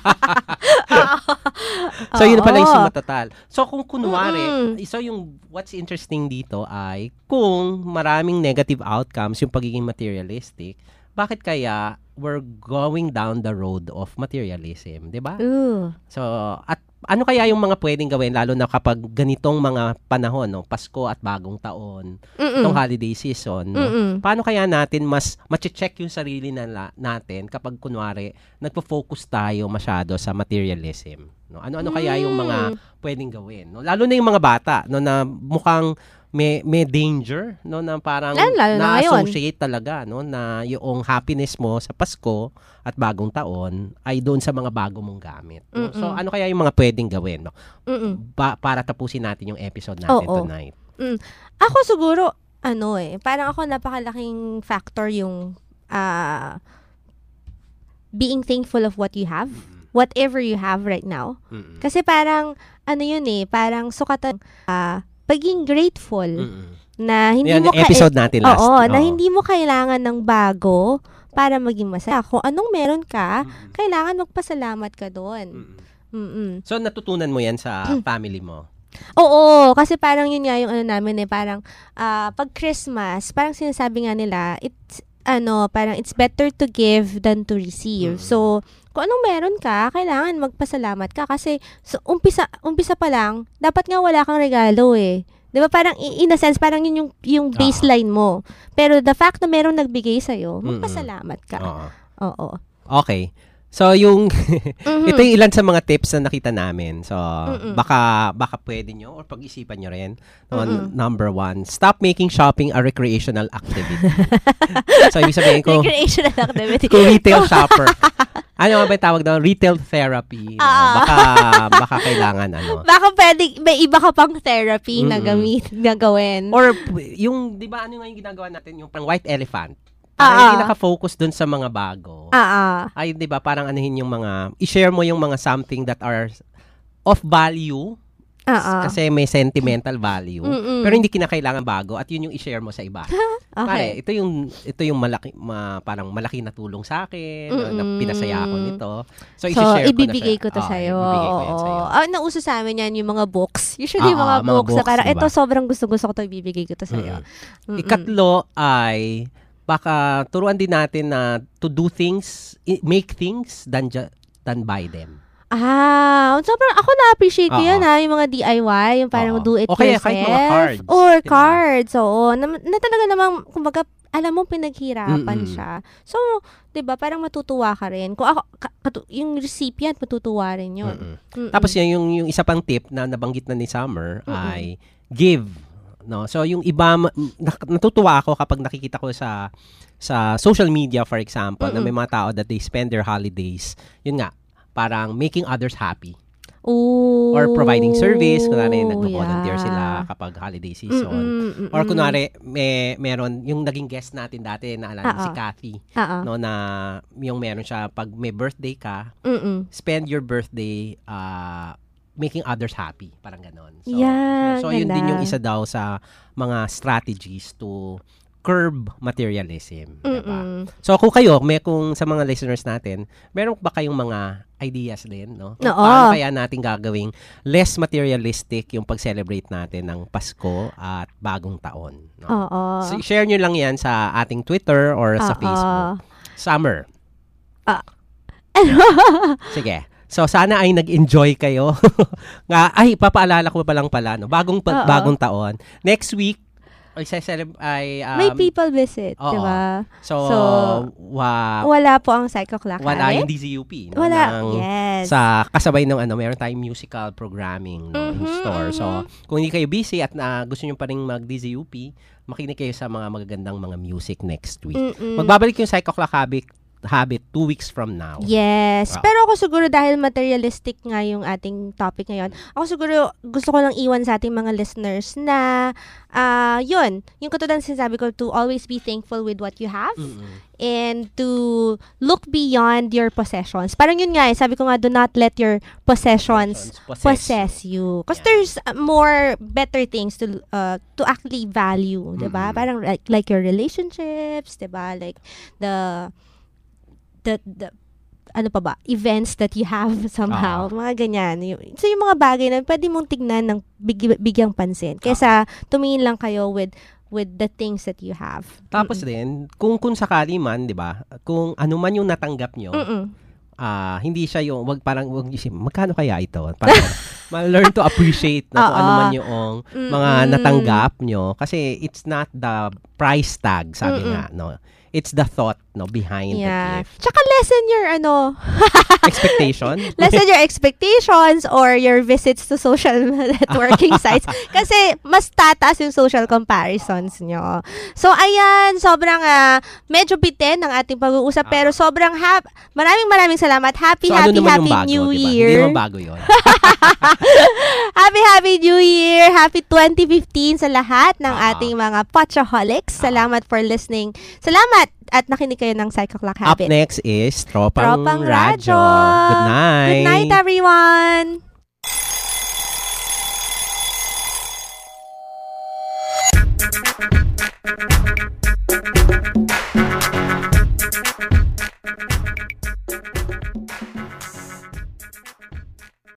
So yun pala yung Oo. suma total. So kung kunwari, Mm-mm. so yung what's interesting dito ay kung maraming negative outcomes yung pagiging materialistic, bakit kaya we're going down the road of materialism, 'di ba? Ooh. So at ano kaya yung mga pwedeng gawin lalo na kapag ganitong mga panahon, no, Pasko at Bagong Taon, Mm-mm. itong holiday season, no? Mm-mm. Paano kaya natin mas ma-check yung sarili na natin kapag kunwari nagpo-focus tayo masyado sa materialism, no? Ano-ano kaya yung mga pwedeng gawin, no? Lalo na yung mga bata, no, na mukhang may may danger, no, na parang Lalo- lalo na ngayon. na-associate talaga, no, na yung happiness mo sa Pasko at Bagong Taon ay doon sa mga bago mong gamit, no? Mm-mm. So ano kaya yung mga pwedeng gawin, no? Mm-mm. Ba- para tapusin natin yung episode natin Oo. tonight. Mm. Ako siguro, ano eh, parang ako napakalaking factor yung ah, being thankful of what you have. Whatever you have right now. Mm-mm. Kasi parang, ano yun eh, parang sukatan, ah, paging grateful na hindi Yan, mo yung episode natin last. Oo, na Oo. hindi mo kailangan ng bago para maging masaya. Kung anong meron ka, kailangan magpasalamat ka doon. Mm-mm. So natutunan mo yan sa family mo. Oo, kasi parang yun nga yung ano namin eh, parang ah, pag Christmas, parang sinasabi nga nila, it's ano, parang it's better to give than to receive. So, kung anong meron ka, kailangan magpasalamat ka kasi so, umpisa umpisa pa lang, dapat nga wala kang regalo eh. 'Di ba? Parang i- in a sense, parang yun yung yung baseline mo. Pero the fact na merong nagbigay sa iyo, magpasalamat ka. Oo. Oo. Okay. So yung Mhm. ito yung ilan sa mga tips na nakita namin. So Mm-mm. baka baka pwede nyo or pag-isipan nyo rin. No, Mm-mm. number one, stop making shopping a recreational activity. So ibig sabihin ko, Recreational activity. kung retail shopper. Ano nga ba yung tawag daw? Retail therapy. No? Ah. Baka baka kailangan ano. Baka pwede, may iba ka pang therapy na Mm-mm. gamit, na gawin. Or p- yung, di ba, ano nga yung ginagawa natin? Yung pang white elephant. Ah, Parang hindi ah. naka-focus dun sa mga bago. Ah, ah. Ay, di ba, parang anuhin yung mga, i-share mo yung mga something that are of value. Ah, ah. Kasi may sentimental value. Mm-mm. Pero hindi kinakailangan bago at yun yung i-share mo sa iba. Okay. Pare, ito yung ito yung malaki ma, parang malaki na tulong sa akin, no, na Mm-mm. pinasaya ako nito. So, So, i-share ibibigay ko ko to na sa- sa'yo. Oo, ibibigay ko yan sa'yo. Oo. Ah, nauso sa amin yan, yung mga books. Usually, yung Ah, mga, ah, mga books, na books, parang, diba? ito, sobrang gusto-gusto ko to, ibibigay ko to sa'yo. Mm-mm. Ikatlo ay baka turuan din natin na to do things, i- make things than ju- than buy them. Ah, sobrang, ako na-appreciate ko Oo. yan ha, yung mga D I Y, yung parang Oo. do it O kaya yourself. kahit mga cards, Or diba? cards, oo. Na, na talaga namang, kumbaga, alam mo, pinaghirapan Mm-mm. siya. So, di ba, parang matutuwa ka rin. Kung ako, ka- katu- yung recipient, matutuwa rin yun. Mm-mm. Mm-mm. Tapos yan, yung, yung isa pang tip na nabanggit na ni Summer ay give. No? So yung iba, ma- nak- natutuwa ako kapag nakikita ko sa sa social media, for example, na Mm-mm. may mga tao that they spend their holidays, yun nga, parang making others happy. Ooh, or providing service, kunwari nag-volunteer yeah. sila kapag holiday season. Mm-mm, mm-mm. Or kunwari may meron yung naging guest natin dati na alam Oo. si Kathy, Oo. no, na yung meron siya pag may birthday ka, Mm-mm. spend your birthday uh, making others happy, parang ganon. So, Yeah, so yun ganda. din yung isa daw sa mga strategies to curb materialism, diba? Mm-mm. So kung kayo, may kung sa mga listeners natin, meron ba kayong mga ideas din, no? Kung Oo. paano kaya natin gagawing less materialistic yung pag-celebrate natin ng Pasko at Bagong Taon, no? Oo. So, share nyo lang yan sa ating Twitter or sa Oo. Facebook. Summer. Ah. Sige. So sana ay nag-enjoy kayo. Nga ay papaalala ko pa lang pala, no. Bagong pa- Oo. bagong taon. Next week ay celeb ay um, May people visit, oo. di ba? So, So, wa, wala po ang Psycho Clock wala Habit. yung D Z U P. No, Wala, ng- yes. Sa kasabay ng ano, meron tayong musical programming, no, in Mhm, store. So, mhm. kung hindi kayo busy at uh, gusto nyo pa rin mag-D Z U P, makinig kayo sa mga magagandang mga music next week. Mm-mm. Magbabalik yung Psycho Clock Habit, habit two weeks from now. Yes. Wow. Pero ako siguro dahil materialistic nga yung ating topic ngayon, ako siguro gusto ko lang iwan sa ating mga listeners na ah yun, yung katulad ng sinasabi ko, to always be thankful with what you have and to look beyond your possessions. Parang yun nga eh, sabi ko nga, do not let your possessions Possess possess you. Because there's uh, more better things to uh, to actually value, 'di ba? Parang like, like your relationships, 'di ba? Like the the, the ano pa ba, events that you have somehow, mga ganyan. Yung- So, yung mga bagay na pwede mong tignan ng big, bigyang pansin. Kesa tumingin lang kayo with with the things that you have. Tapos din, kung kung sakali man, 'di ba? Kung ano man yung natanggap nyo, Mm-mm. ah hindi siya yung wag parang wag isip, magkano kaya ito? Parang ma-learn to appreciate na kung Oo. ano man yung mga Mm-mm. natanggap nyo kasi it's not the price tag, sabi Mm-mm. nga, no. It's the thought, no, behind the Yeah. gift. Tsaka lessen your ano, Expectation. lessen your expectations or your visits to social networking sites. Kasi mas tataas yung social comparisons nyo. So, ayan, sobrang ah, medyo bitin ang ating pag-uusap pero sobrang hap maraming maraming salamat. Happy, So, ano happy, naman happy yung bago, New diba? Year. Hindi naman bago yun. Happy, happy New Year! Happy twenty fifteen sa lahat ng Ah. ating mga Potchaholics. Salamat for listening. Salamat at nakinig kayo ng Psycho Clock Up Habit. next is Tropang, Tropang Radyo. Radyo. Good night. Good night, everyone!